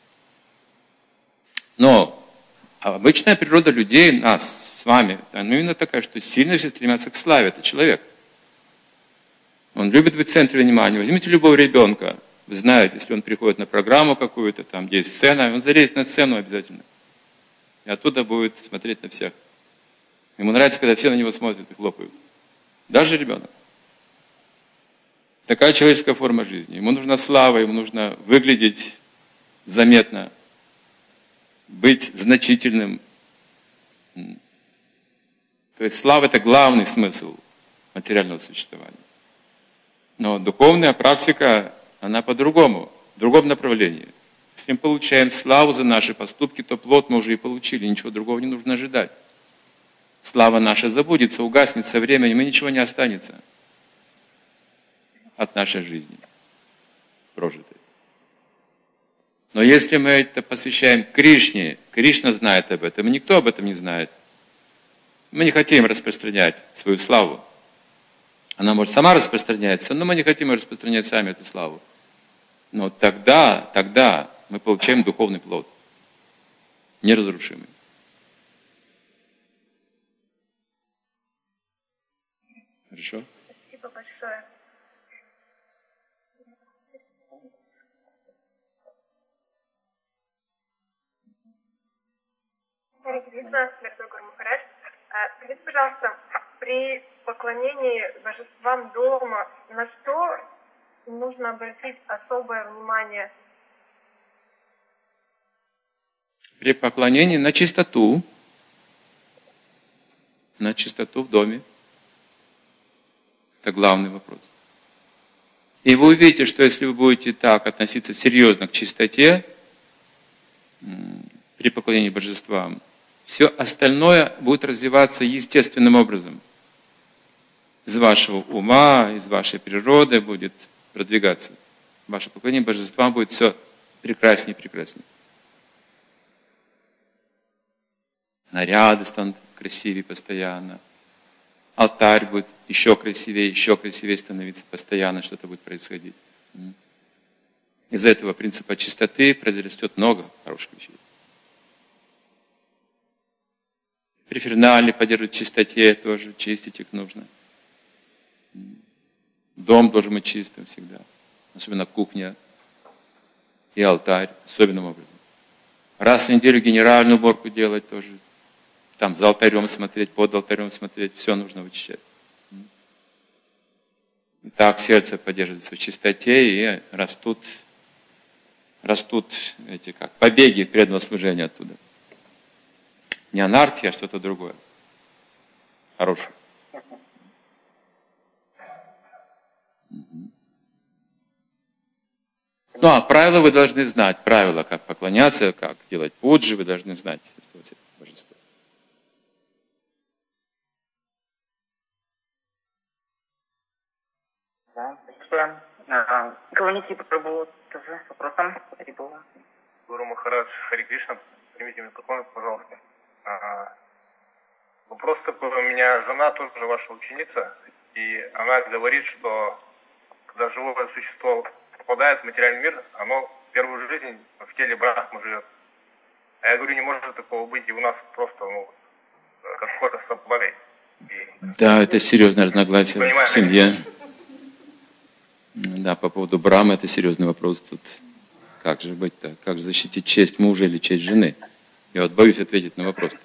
Но обычная природа людей, нас с вами, она именно такая, что сильно все стремятся к славе. Это человек. Он любит быть в центре внимания. Возьмите любого ребенка. Вы знаете, если он приходит на программу какую-то, там, где есть сцена, он залезет на сцену обязательно. И оттуда будет смотреть на всех. Ему нравится, когда все на него смотрят и хлопают. Даже ребенок. Такая человеческая форма жизни. Ему нужна слава, ему нужно выглядеть заметно, быть значительным. То есть слава – это главный смысл материального существования. Но духовная практика, она по-другому, в другом направлении. Если мы получаем славу за наши поступки, то плод мы уже и получили, ничего другого не нужно ожидать. Слава наша забудется, угаснет со временем, и ничего не останется от нашей жизни прожитой. Но если мы это посвящаем Кришне, Кришна знает об этом, и никто об этом не знает, мы не хотим распространять свою славу. Она может сама распространяться, но мы не хотим распространять сами эту славу. Но тогда мы получаем духовный плод, неразрушимый. Хорошо? Спасибо большое. Хари Кришна, дорогой Гуру Махарадж, скажите, пожалуйста, при поклонении божествам дома на что нужно обратить особое внимание? При поклонении на чистоту в доме. Это главный вопрос. И вы увидите, что если вы будете так относиться серьезно к чистоте при поклонении божествам, все остальное будет развиваться естественным образом. Из вашего ума, из вашей природы будет продвигаться. Ваше поклонение божествам будет все прекраснее и прекраснее. Наряды станут красивее постоянно. Алтарь будет еще красивее становиться постоянно, что-то будет происходить. Из этого принципа чистоты произрастет много хороших вещей. Префернали поддерживать в чистоте тоже, чистить их нужно. Дом должен быть чистым всегда. Особенно кухня и алтарь, особенным образом. Раз в неделю генеральную уборку делать тоже. Там за алтарем смотреть, под алтарем смотреть, все нужно вычищать. Так сердце поддерживается в чистоте и растут растут эти как побеги преданного служения оттуда. Не анархия, а что-то другое. Хорошее. Ну, а правила вы должны знать. Правила, как поклоняться, как делать пуджи, вы должны знать. Божество. Да, спасибо. Говорите Прабху тоже с вопросом. Гуру Махарадж, Хари Кришна, примите мне поклон, пожалуйста. Вопрос такой, у меня жена тоже ваша ученица, и она говорит, что когда живое существо попадает в материальный мир, оно первую жизнь в теле Брахмы живет. А я говорю, не может такого быть, и у нас просто, какой-то собой. Да, это серьезное разногласие в семье. Да, по поводу Брахмы это серьезный вопрос тут. Как же быть-то? Как же защитить честь мужа или честь жены? Я вот боюсь ответить на вопрос.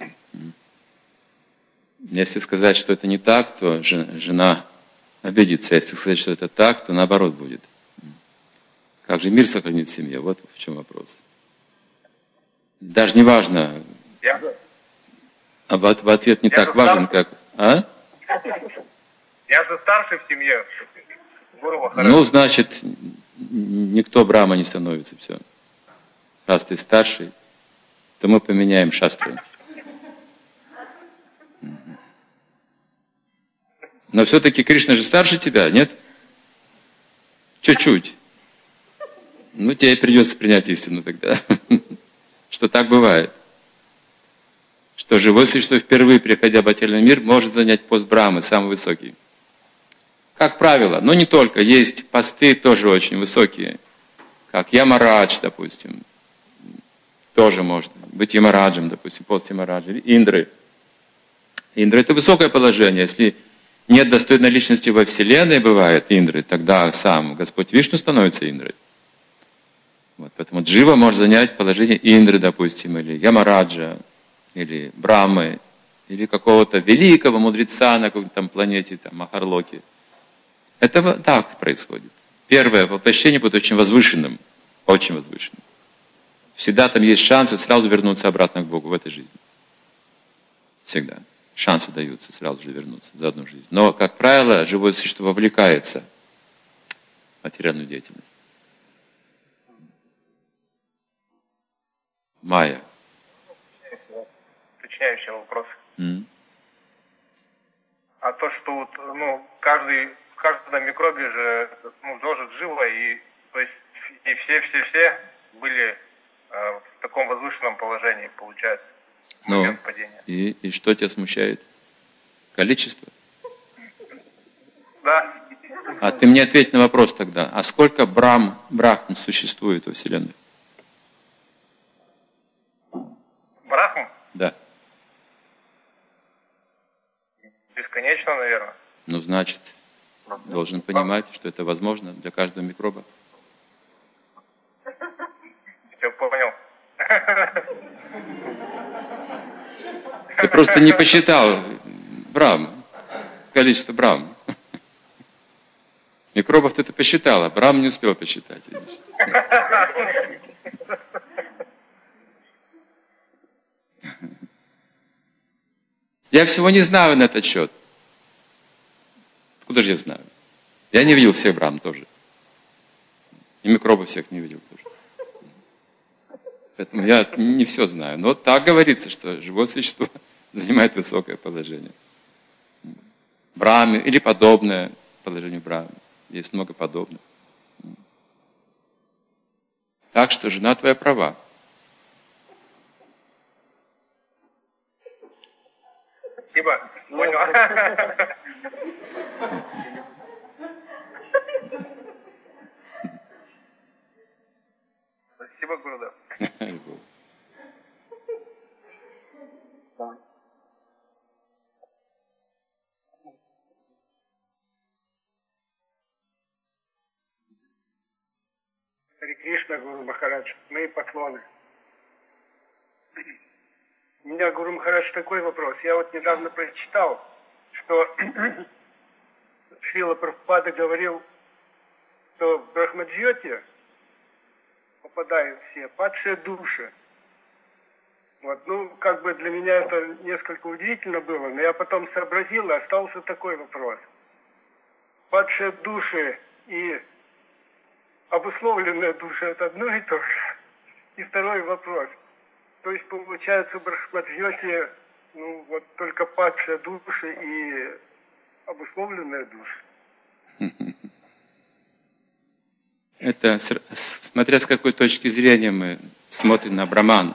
Если сказать, что это не так, то жена обидится. Если сказать, что это так, то наоборот будет. Как же мир сохранить в семье? Вот в чем вопрос. Даже не важно. А в ответ не так важен, как... А? Я же старший в семье. Ну, значит, никто Брахма не становится, все. Раз ты старший, то мы поменяем шастру. Но все-таки Кришна же старше тебя, нет? Чуть-чуть. Ну, тебе придется принять истину тогда. Что так бывает. Что живое существо, впервые приходя в материальный мир, может занять пост Брахмы, самый высокий. Как правило, но не только. Есть посты тоже очень высокие. Как Ямарадж, допустим. Тоже может быть Ямараджем, допустим, пост Ямараджа. Или Индры. Индра — это высокое положение. Если нет достойной личности во Вселенной, бывает Индры, тогда сам Господь Вишну становится Индрой. Вот, поэтому Джива может занять положение Индры, допустим, или Ямараджа, или Брамы, или какого-то великого мудреца на какой-то там планете, там, Махарлоке. Это так происходит. Первое воплощение будет очень возвышенным, очень возвышенным. Всегда там есть шансы сразу вернуться обратно к Богу в этой жизни. Всегда. Шансы даются сразу же вернуться за одну жизнь. Но, как правило, живое существо вовлекается в материальную деятельность. Майя. Уточняющий вопрос. А то, что вот, в каждом микробе же дожит живо, и то есть и все были в таком возвышенном положении, получается, в момент падения. И что тебя смущает? Количество? Да. А ты мне ответь на вопрос тогда. А сколько Брахман существует во Вселенной? Брахм? Да. Бесконечно, наверное. Ну, значит, должен понимать, что это возможно для каждого микроба. Все понял. Ты просто не посчитал количество Брахм. Микробов ты посчитал, а Брахм не успел посчитать. Видишь? Я всего не знаю на этот счет. Откуда же я знаю? Я не видел всех Брахм тоже. И микробов всех не видел тоже. Поэтому я не все знаю. Но так говорится, что живое существо занимает высокое положение. Брахме или подобное положению Брахме. Есть много подобных. Так что жена твоя права. Спасибо. Понял. Спасибо, Гурудев. Хари Кришна, Гуру Махарадж, мои поклоны. У меня, Гуру Махарадж, такой вопрос. Я вот недавно прочитал, что Шрила Прабхупада говорил, что в Брахмаджьоте попадают все, падшие души. Вот, ну, как бы для меня это несколько удивительно было, но я потом сообразил, и остался такой вопрос. Падшие души и обусловленные души – это одно и то же. И второй вопрос. То есть, получается, в Брахмадьоте, ну, вот только падшие души и обусловленные души. Это смотря с какой точки зрения мы смотрим на Браман,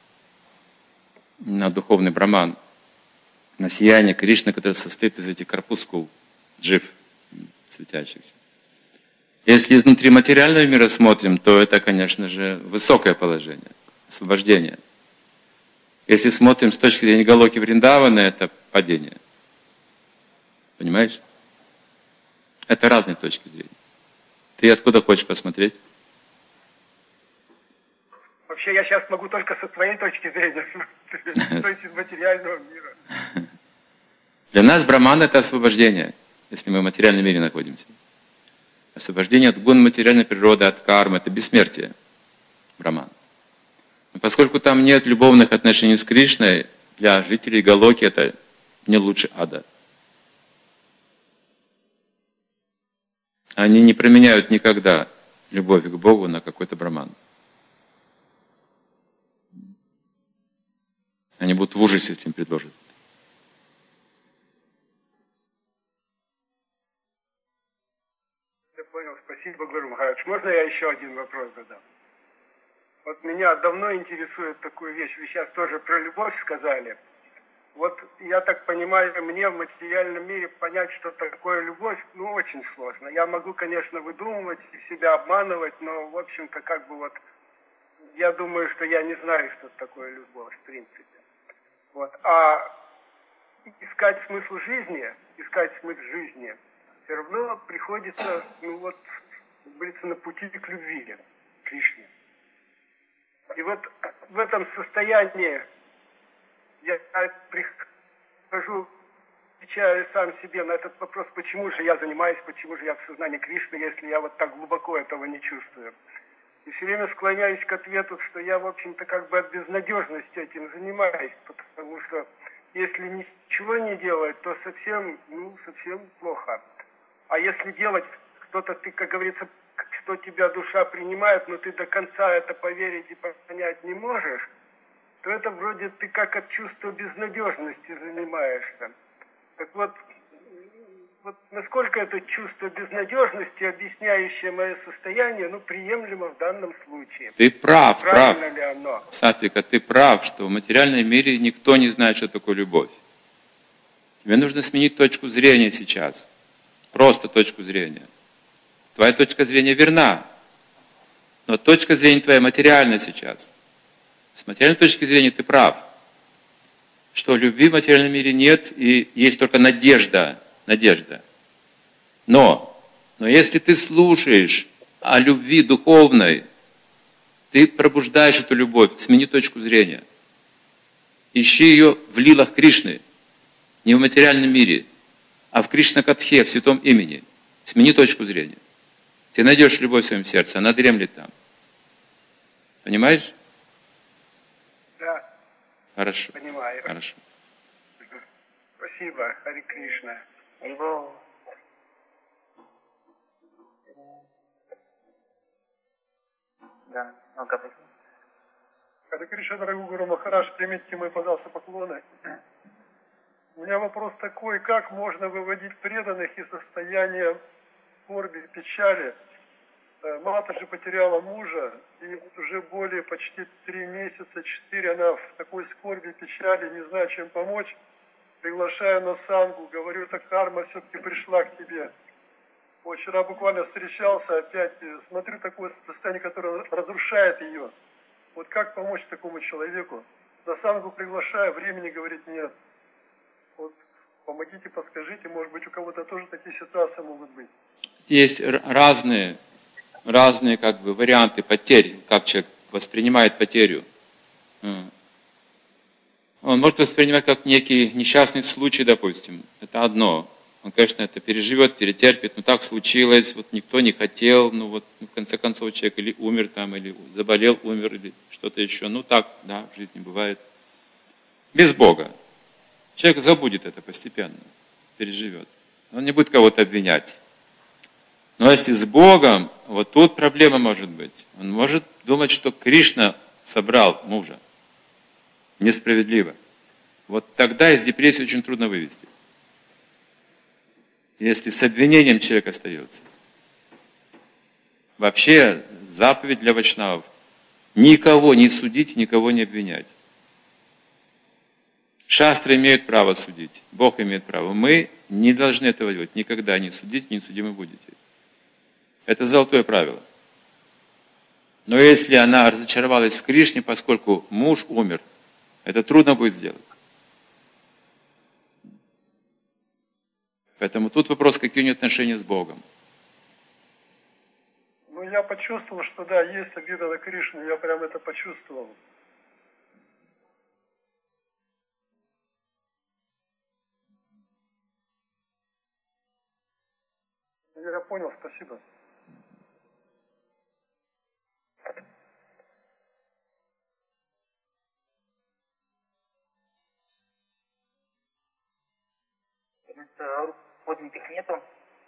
на духовный Браман, на сияние Кришны, которое состоит из этих корпускул, джив, светящихся. Если изнутри материального мира смотрим, то это, конечно же, высокое положение, освобождение. Если смотрим с точки зрения Галоки Вриндавана, это падение. Понимаешь? Это разные точки зрения. Ты откуда хочешь посмотреть? Вообще я сейчас могу только со твоей точки зрения смотреть, то есть из материального мира. Для нас Браман — это освобождение, если мы в материальном мире находимся. Освобождение от гун материальной природы, от кармы — это бессмертие. Браман. Но поскольку там нет любовных отношений с Кришной, для жителей Галоки это не лучше ада. Они не променяют никогда любовь к Богу на какой-то Браман. Они будут в ужасе, если им предложат. Я понял, спасибо, Гуру Махарадж. Можно я еще один вопрос задам? Вот меня давно интересует такую вещь. Вы сейчас тоже про любовь сказали. Вот я так понимаю, мне в материальном мире понять, что такое любовь, ну, очень сложно. Я могу, конечно, выдумывать и себя обманывать, но, в общем-то, как бы вот, я думаю, что я не знаю, что такое любовь, в принципе. Вот. А искать смысл жизни, все равно приходится, ну вот, как говорится, на пути к любви, к Кришне. И вот в этом состоянии я прихожу, отвечаю сам себе на этот вопрос, почему же я занимаюсь, почему же я в сознании Кришны, если я вот так глубоко этого не чувствую. И все время склоняюсь к ответу, что я, в общем-то, как бы от безнадежности этим занимаюсь, потому что если ничего не делать, то совсем плохо. А если делать, кто-то, ты, как говорится, что тебя душа принимает, но ты до конца это поверить и понять не можешь, то это вроде ты как от чувства безнадежности занимаешься. Так вот насколько это чувство безнадежности, объясняющее мое состояние, ну, приемлемо в данном случае. Ты прав, Правильно ли оно? Сатвика, ты прав, что в материальном мире никто не знает, что такое любовь. Тебе нужно сменить точку зрения сейчас. Просто точку зрения. Твоя точка зрения верна, но точка зрения твоя материальна сейчас. С материальной точки зрения ты прав, что любви в материальном мире нет, и есть только надежда. Но если ты слушаешь о любви духовной, ты пробуждаешь эту любовь, смени точку зрения. Ищи ее в лилах Кришны, не в материальном мире, а в Кришна-катхе, в святом имени. Смени точку зрения. Ты найдешь любовь в своем сердце, она дремлет там. Понимаешь? Да. Хорошо. Понимаю. Хорошо. Спасибо, Хари Кришна. Его... Да, ну-ка. Хари Кришна, дорогой Гуру Махарадж, примите мои, пожалуйста, поклоны. У меня вопрос такой, как можно выводить преданных из состояния скорби, печали? Матаджи потеряла мужа, и уже более почти 3 месяца, 4, она в такой скорби, печали, не знаю, чем помочь. Приглашаю на сангу, говорю, эта карма все-таки пришла к тебе. Вот вчера буквально встречался, опять смотрю такое состояние, которое разрушает ее. Вот как помочь такому человеку? На сангу приглашаю, времени, говорит, нет. Вот помогите, подскажите, может быть, у кого-то тоже такие ситуации могут быть. Есть разные как бы варианты потерь, как человек воспринимает потерю. Он может воспринимать как некий несчастный случай, допустим. Это одно. Он, конечно, это переживет, перетерпит, но так случилось, вот никто не хотел, ну вот в конце концов человек или умер там, или заболел, умер, или что-то еще. Ну так, да, в жизни бывает. Без Бога. Человек забудет это постепенно, переживет. Он не будет кого-то обвинять. Но если с Богом, вот тут проблема может быть. Он может думать, что Кришна собрал мужа. Несправедливо. Вот тогда из депрессии очень трудно вывести. Если с обвинением человек остается. Вообще заповедь для вайшнавов: никого не судить, никого не обвинять. Шастры имеют право судить, Бог имеет право. Мы не должны этого делать. Никогда не судить, не судимы будете. Это золотое правило. Но если она разочаровалась в Кришне, поскольку муж умер, это трудно будет сделать. Поэтому тут вопрос, какие у нее отношения с Богом. Ну, я почувствовал, что да, есть обида на Кришну, я прям это почувствовал. Я понял, спасибо. Поднятых нету.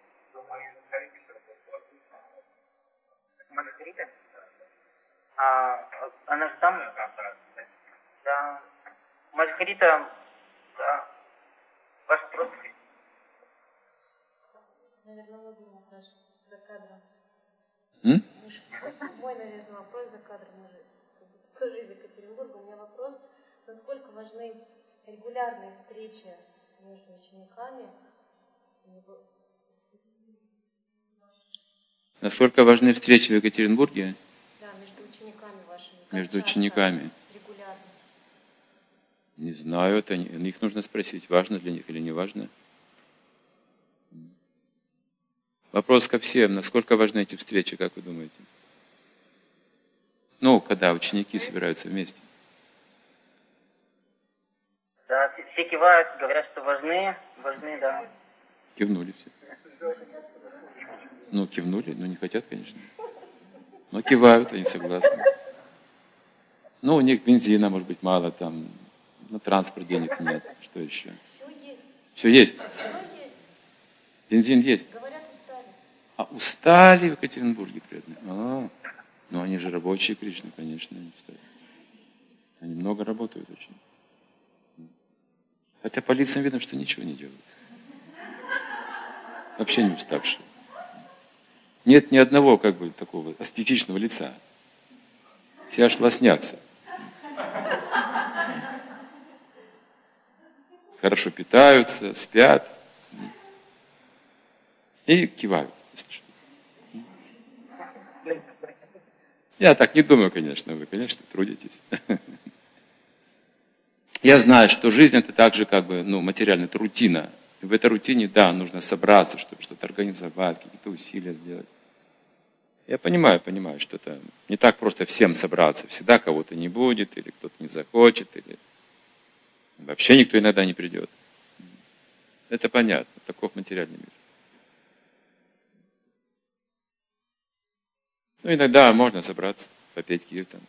Маргарита? Она же там? Да. Маргарита, да. Ваш вопрос? Наверное, Владимир наш за кадром. Мой, наверное, вопрос за кадром уже. Тоже из Екатеринбурга. У меня вопрос: насколько важны регулярные встречи между учениками? Насколько важны встречи в Екатеринбурге? Да, между учениками вашими. Между учениками. Регулярность. Не знаю, это их нужно спросить, важно для них или не важно. Вопрос ко всем: насколько важны эти встречи, как вы думаете? Ну, когда ученики собираются вместе. Да, все кивают, говорят, что важны, да. Кивнули все. Ну, кивнули, но не хотят, конечно. Но кивают, они согласны. Ну, у них бензина, может быть, мало, там, на транспорт денег нет, что еще? Все есть. Бензин есть. Говорят, устали. А устали в Екатеринбурге, преданные? Ну, они же рабочие, Кришна, конечно, они устали. Они много работают очень. Хотя по лицам видно, что ничего не делают. Вообще не уставшие. Нет ни одного, как бы, такого аскетичного лица. Все аж лоснятся. Хорошо питаются, спят. И кивают, если что. Я так не думаю, конечно, вы, конечно, трудитесь. Я знаю, что жизнь это также как бы, материально, это рутина. И в этой рутине, да, нужно собраться, чтобы что-то организовать, какие-то усилия сделать. Я понимаю, что это не так просто всем собраться. Всегда кого-то не будет, или кто-то не захочет, или вообще никто иногда не придет. Это понятно, таков материальный мир. Иногда можно собраться, попеть киртан,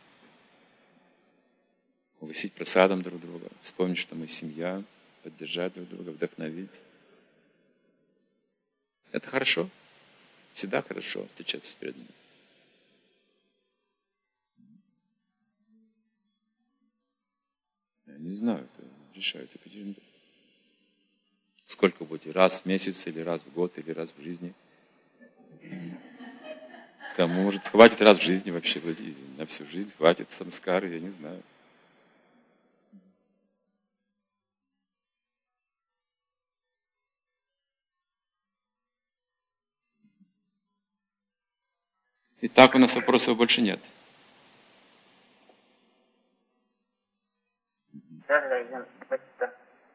угостить просадом друг друга, вспомнить, что мы семья, поддержать друг друга, вдохновить. Это хорошо. Всегда хорошо встречаться с преданными. Я не знаю, это решают Екатеринбург. Сколько будете? Раз в месяц, или раз в год, или раз в жизни? Кому, может, хватит раз в жизни вообще, на всю жизнь хватит самскары, я не знаю. Итак, у нас вопросов больше нет. Да, Иван, спасибо.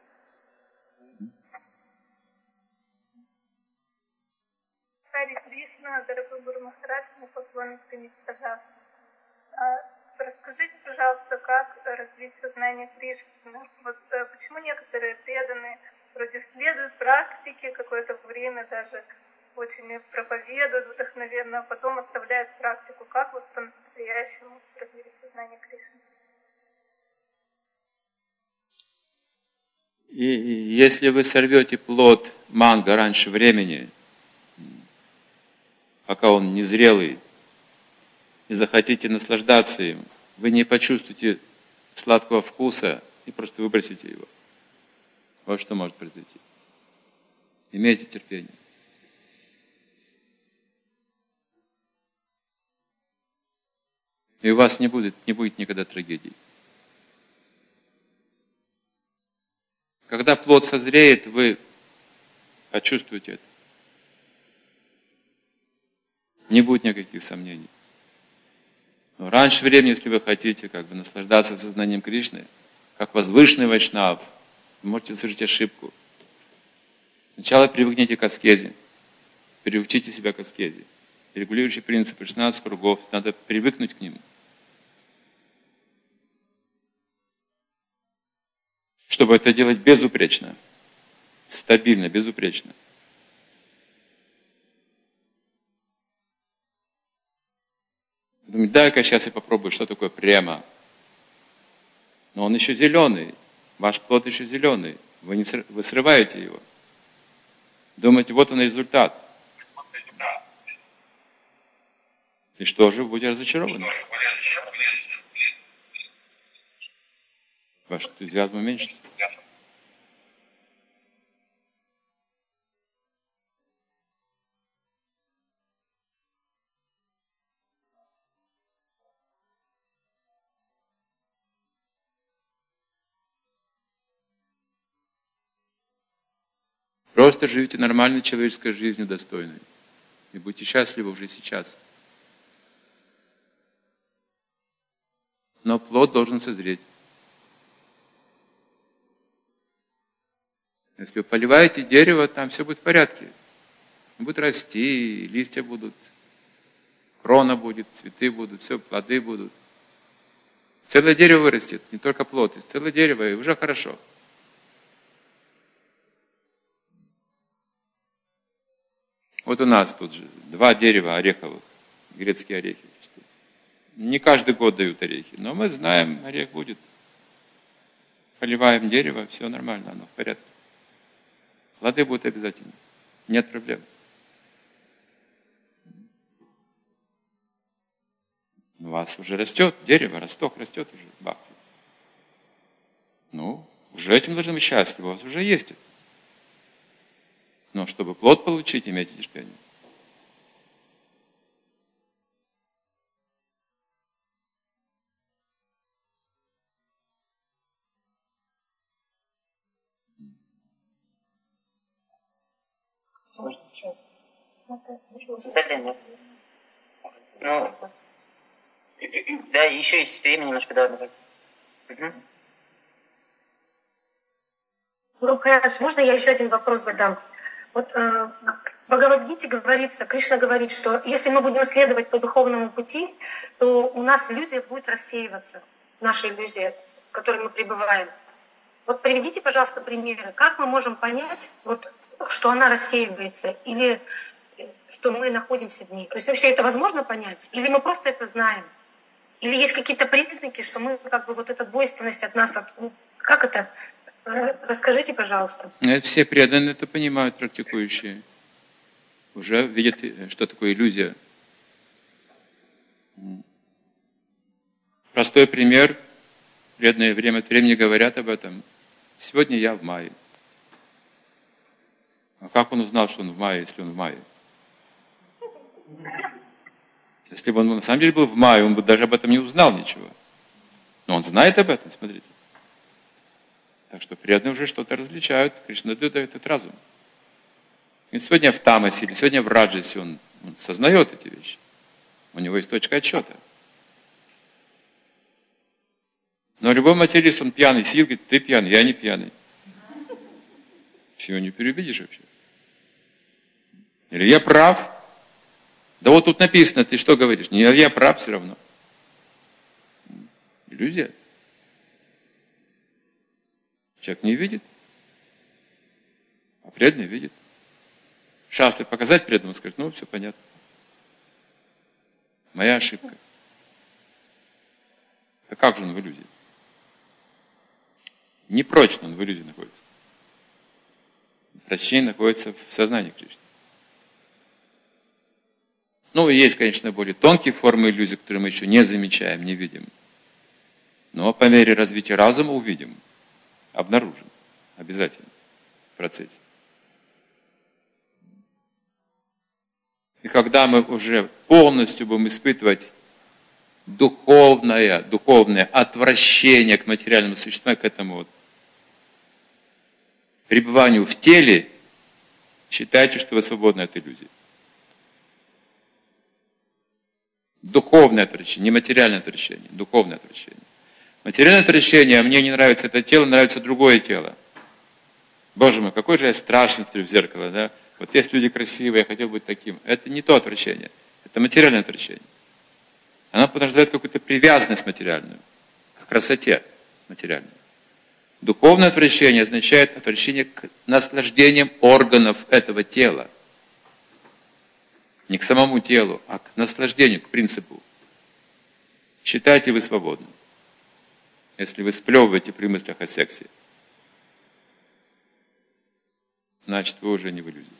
Хари Кришна, дорогой Гуру Махарадж, мы поклонник, примите, пожалуйста. Расскажите, пожалуйста, как развить сознание Кришны? Вот почему некоторые преданные вроде следуют практике какое-то время, даже очень проповедуют вдохновенно, а потом оставляют практику. Как вот по-настоящему развить сознание Кришны? И если вы сорвете плод манго раньше времени, пока он незрелый, и захотите наслаждаться им, вы не почувствуете сладкого вкуса и просто выбросите его. Вот что может произойти. Имейте терпение. И у вас не будет никогда трагедий. Когда плод созреет, вы почувствуете это. Не будет никаких сомнений. Но раньше времени, если вы хотите наслаждаться сознанием Кришны, как возвышенный вайшнав, вы можете совершить ошибку. Сначала привыкните к аскезе, приучите себя к аскезе. Регулирующий принцип 16 кругов, надо привыкнуть к ним. Чтобы это делать безупречно, стабильно, безупречно. Думаю, дай-ка сейчас я попробую, что такое према. Но он еще зеленый, ваш плод еще зеленый, вы срываете его. Думаете, вот он результат. И что же, будете разочарованы. Ваш энтузиазм уменьшится. Просто живите нормальной человеческой жизнью достойной. И будьте счастливы уже сейчас. Но плод должен созреть. Если вы поливаете дерево, там все будет в порядке. Будет расти, листья будут, крона будет, цветы будут, все, плоды будут. Целое дерево вырастет, не только плод, целое дерево, и уже хорошо. Вот у нас тут же 2 дерева ореховых, грецкие орехи. Не каждый год дают орехи, но мы знаем, орех будет. Поливаем дерево, все нормально, оно в порядке. Плоды будут обязательно, нет проблем. У вас уже растет дерево, росток растет уже, бхакти. Ну, уже этим должны быть счастливы, у вас уже есть это. Но чтобы плод получить, имейте терпение. Ну, да, еще есть время немножко, да, давай. Ну, хорошо, можно я еще один вопрос задам? Вот в Бхагавад-гите говорится, Кришна говорит, что если мы будем следовать по духовному пути, то у нас иллюзия будет рассеиваться, наша иллюзия, в которой мы пребываем. Вот приведите, пожалуйста, примеры, как мы можем понять, вот, что она рассеивается, или что мы находимся в ней. То есть вообще это возможно понять? Или мы просто это знаем? Или есть какие-то признаки, что мы вот эта двойственность от нас, как это? Расскажите, пожалуйста. Все преданные это понимают, практикующие. Уже видят, что такое иллюзия. Простой пример. Преданные время от времени говорят об этом. Сегодня я в мае. А как он узнал, что он в мае, если он в мае? Если бы он на самом деле был в мае, он бы даже об этом не узнал ничего. Но он знает об этом, смотрите. Так что преданные уже что-то различают. Кришна дает этот разум. И сегодня в тамасе или сегодня в раджасе он сознает эти вещи. У него есть точка отсчета. Но любой материалист, он пьяный, сидит, говорит, ты пьяный, я не пьяный. Все, не переубедишь вообще. Или я прав. Да вот тут написано, ты что говоришь? Не, я прав все равно. Иллюзия. Человек не видит. преданный видит. Шастры показать преданному, скажет, ну, все понятно. Моя ошибка. А как же он в иллюзии? Непрочно он в иллюзии находится. Прочнее находится в сознании Кришны. Ну, и есть, конечно, более тонкие формы иллюзий, которые мы еще не замечаем, не видим. Но по мере развития разума увидим, обнаружим. Обязательно в процессе. И когда мы уже полностью будем испытывать духовное отвращение к материальному существу, к этому вот пребыванию в теле, считайте, что вы свободны от иллюзий. Духовное отвращение, не материальное отвращение, духовное отвращение. Материальное отвращение, мне не нравится это тело, нравится другое тело. Боже мой, какой же я страшный в зеркало, да? Вот есть люди красивые, я хотел быть таким. Это не то отвращение, это материальное отвращение. Оно подразумевает какую-то привязанность материальную, к красоте материальной. Духовное отвращение означает отвращение к наслаждениям органов этого тела. Не к самому телу, а к наслаждению, к принципу. Считайте вы свободны, если вы сплевываете при мыслях о сексе. Значит, вы уже не в иллюзии.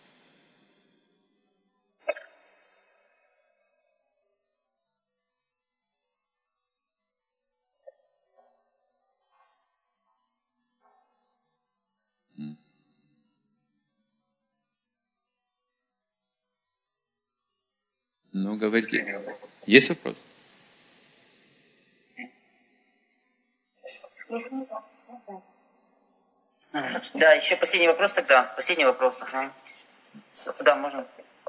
Ну, говорите. Есть вопрос? Да, еще последний вопрос тогда. Последний вопрос. Ага. Да, можно.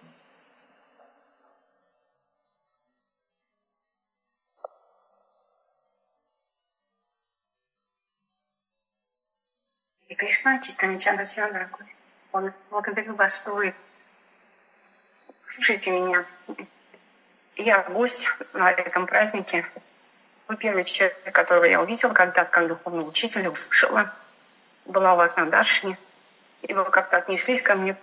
И Кришна, Чайтанья Чандрасвян, дорогой, он благодарю вас, что вы слушаете меня. Я гость на этом празднике. Вы первый человек, которого я увидела когда-то как духовного учителя, услышала. Была у вас на Даршине. И вы как-то отнеслись ко мне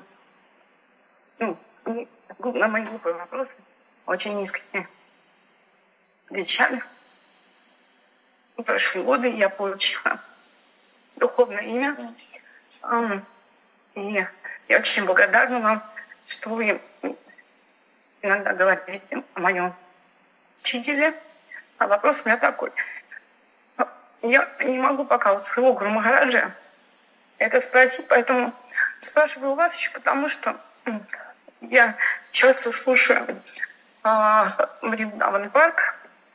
на мои глупые вопросы очень искренне. Отвечали. Прошли годы, я получила духовное имя. И я очень благодарна вам, что вы иногда говорите о моем учителе. А вопрос у меня такой. Я не могу пока у своего Гуру Махараджа это спросить, поэтому спрашиваю у вас еще потому, что я часто слушаю Вриндаван парк,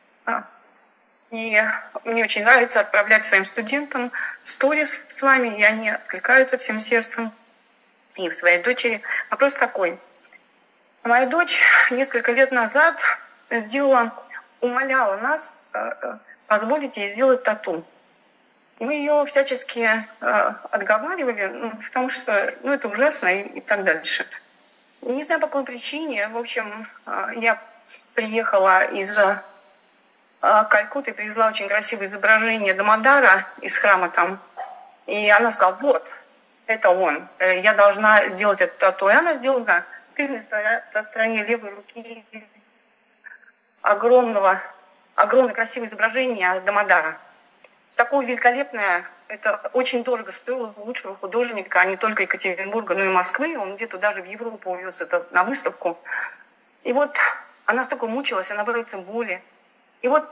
и мне очень нравится отправлять своим студентам сторис с вами, и они откликаются всем сердцем. И в своей дочери вопрос такой. Моя дочь несколько лет назад умоляла нас позволить ей сделать тату. Мы ее всячески отговаривали, потому что это ужасно и так дальше. Не знаю по какой причине. В общем, я приехала из Калькутты, привезла очень красивое изображение Дамодара из храма там. И она сказала, вот, это он. Я должна делать это тату. И она сделала на тыльной стороне левой руки огромное красивое изображение Дамодара. Такое великолепное, это очень дорого стоило у лучшего художника, а не только Екатеринбурга, но и Москвы. Он где-то даже в Европу увез это на выставку. И вот она столько мучилась, она боится боли. И вот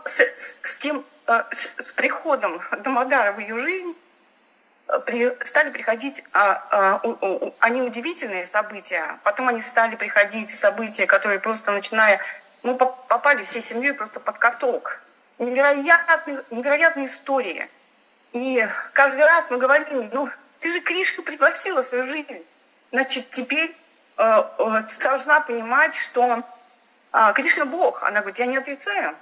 с приходом Дамодара в ее жизнь стали приходить они удивительные события. Потом они стали приходить события, которые просто мы попали всей семьей просто под каток. Невероятные истории. И каждый раз мы говорим, ты же Кришну пригласила в свою жизнь. Значит, теперь ты должна понимать, что Кришна Бог. Она говорит, я не отрицаю.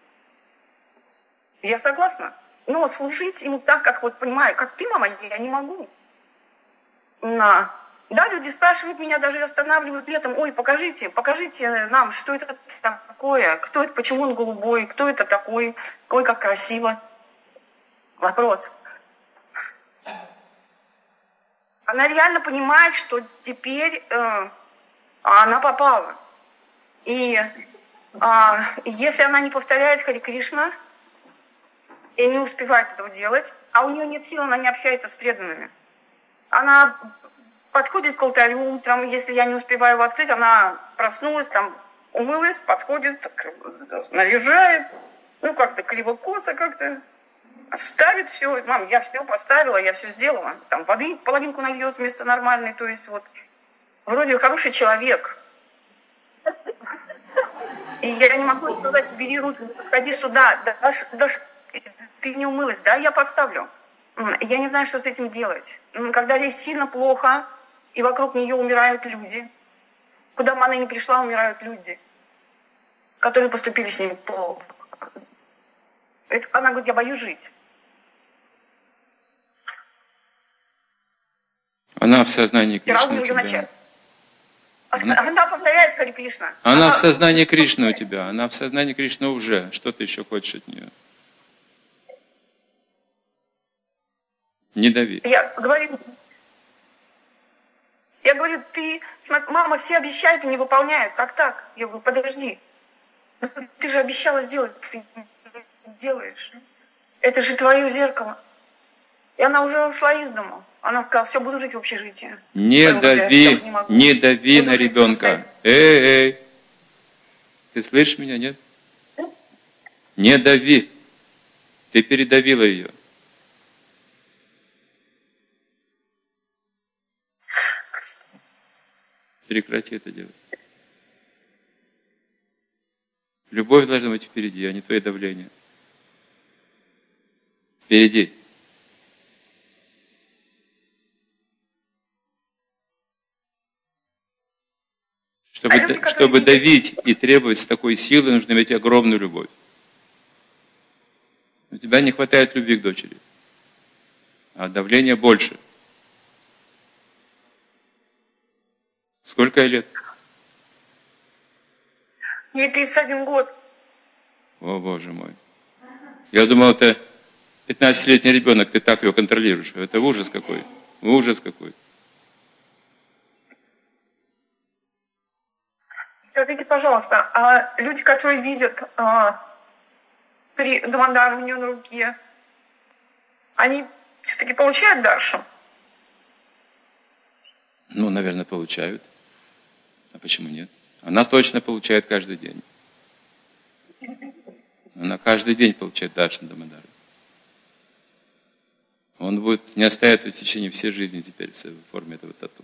Я согласна. Но служить ему так, как понимаю, как ты, мама, я не могу. Да, люди спрашивают меня, даже останавливают летом, ой, покажите нам, что это такое, кто это, почему он голубой, кто это такой, ой, как красиво. Вопрос. Она реально понимает, что теперь она попала. И если она не повторяет Харе Кришна и не успевает этого делать, а у нее нет сил, она не общается с преданными. Она подходит к алтарю утром, если я не успеваю его открыть, она проснулась, там умылась, подходит, наряжает, ну как-то криво-косо как-то, ставит все. Мам, я все поставила, я все сделала. Там воды половинку нальет вместо нормальной, то есть вот вроде хороший человек. И я не могу сказать, бери руки, ходи сюда, Даш, ты не умылась, да, я поставлю. Я не знаю, что с этим делать. Когда ей сильно плохо, и вокруг нее умирают люди, куда бы она ни пришла, умирают люди, которые поступили с ней плохо. Она говорит, я боюсь жить. Она в сознании Кришны у тебя. Она повторяет Харе Кришна. Она в сознании Кришны у тебя. Она в сознании Кришны уже. Что ты еще хочешь от нее? Не дави. Я говорю, ты, мама, все обещают и не выполняют. Как так? Я говорю, подожди. Ты же обещала сделать, ты не делаешь. Это же твое зеркало. И она уже ушла из дома. Она сказала, все, буду жить в общежитии. Не дави на ребенка. Эй. Ты слышишь меня, нет? Не дави. Ты передавила ее. Прекрати это делать. Любовь должна быть впереди, а не твое давление. Впереди. Чтобы давить и требовать с такой силы, нужно иметь огромную любовь. У тебя не хватает любви к дочери, а давления больше. Сколько ей лет? Ей 31 год. О, Боже мой. Я думал, это 15-летний ребенок, ты так ее контролируешь. Это ужас какой. Ужас какой. Скажите, пожалуйста, а люди, которые видят Дамодар у нее на руке, они все-таки получают даршу? Ну, наверное, получают. А почему нет? Она точно получает каждый день. Она каждый день получает даршан Дамодар. Он будет не оставит в течение всей жизни теперь в форме этого тату.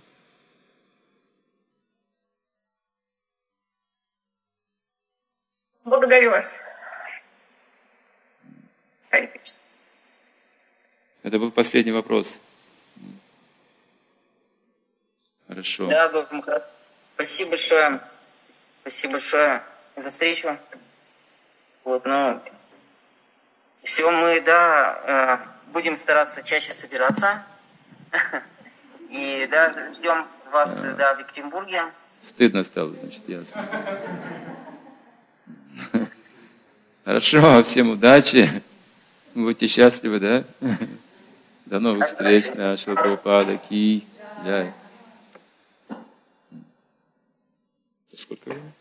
Благодарю вас. Это был последний вопрос. Хорошо. Да, Гуру, спасибо большое. Спасибо большое за встречу. Вот, ну, все, мы, да, будем стараться чаще собираться. И, да, ждем вас, да, в Екатеринбурге. Стыдно стало, значит, ясно. Хорошо, всем удачи. Будьте счастливы, да? До новых встреч, Шрила Прабхупада Ки Джай. Сколько времени?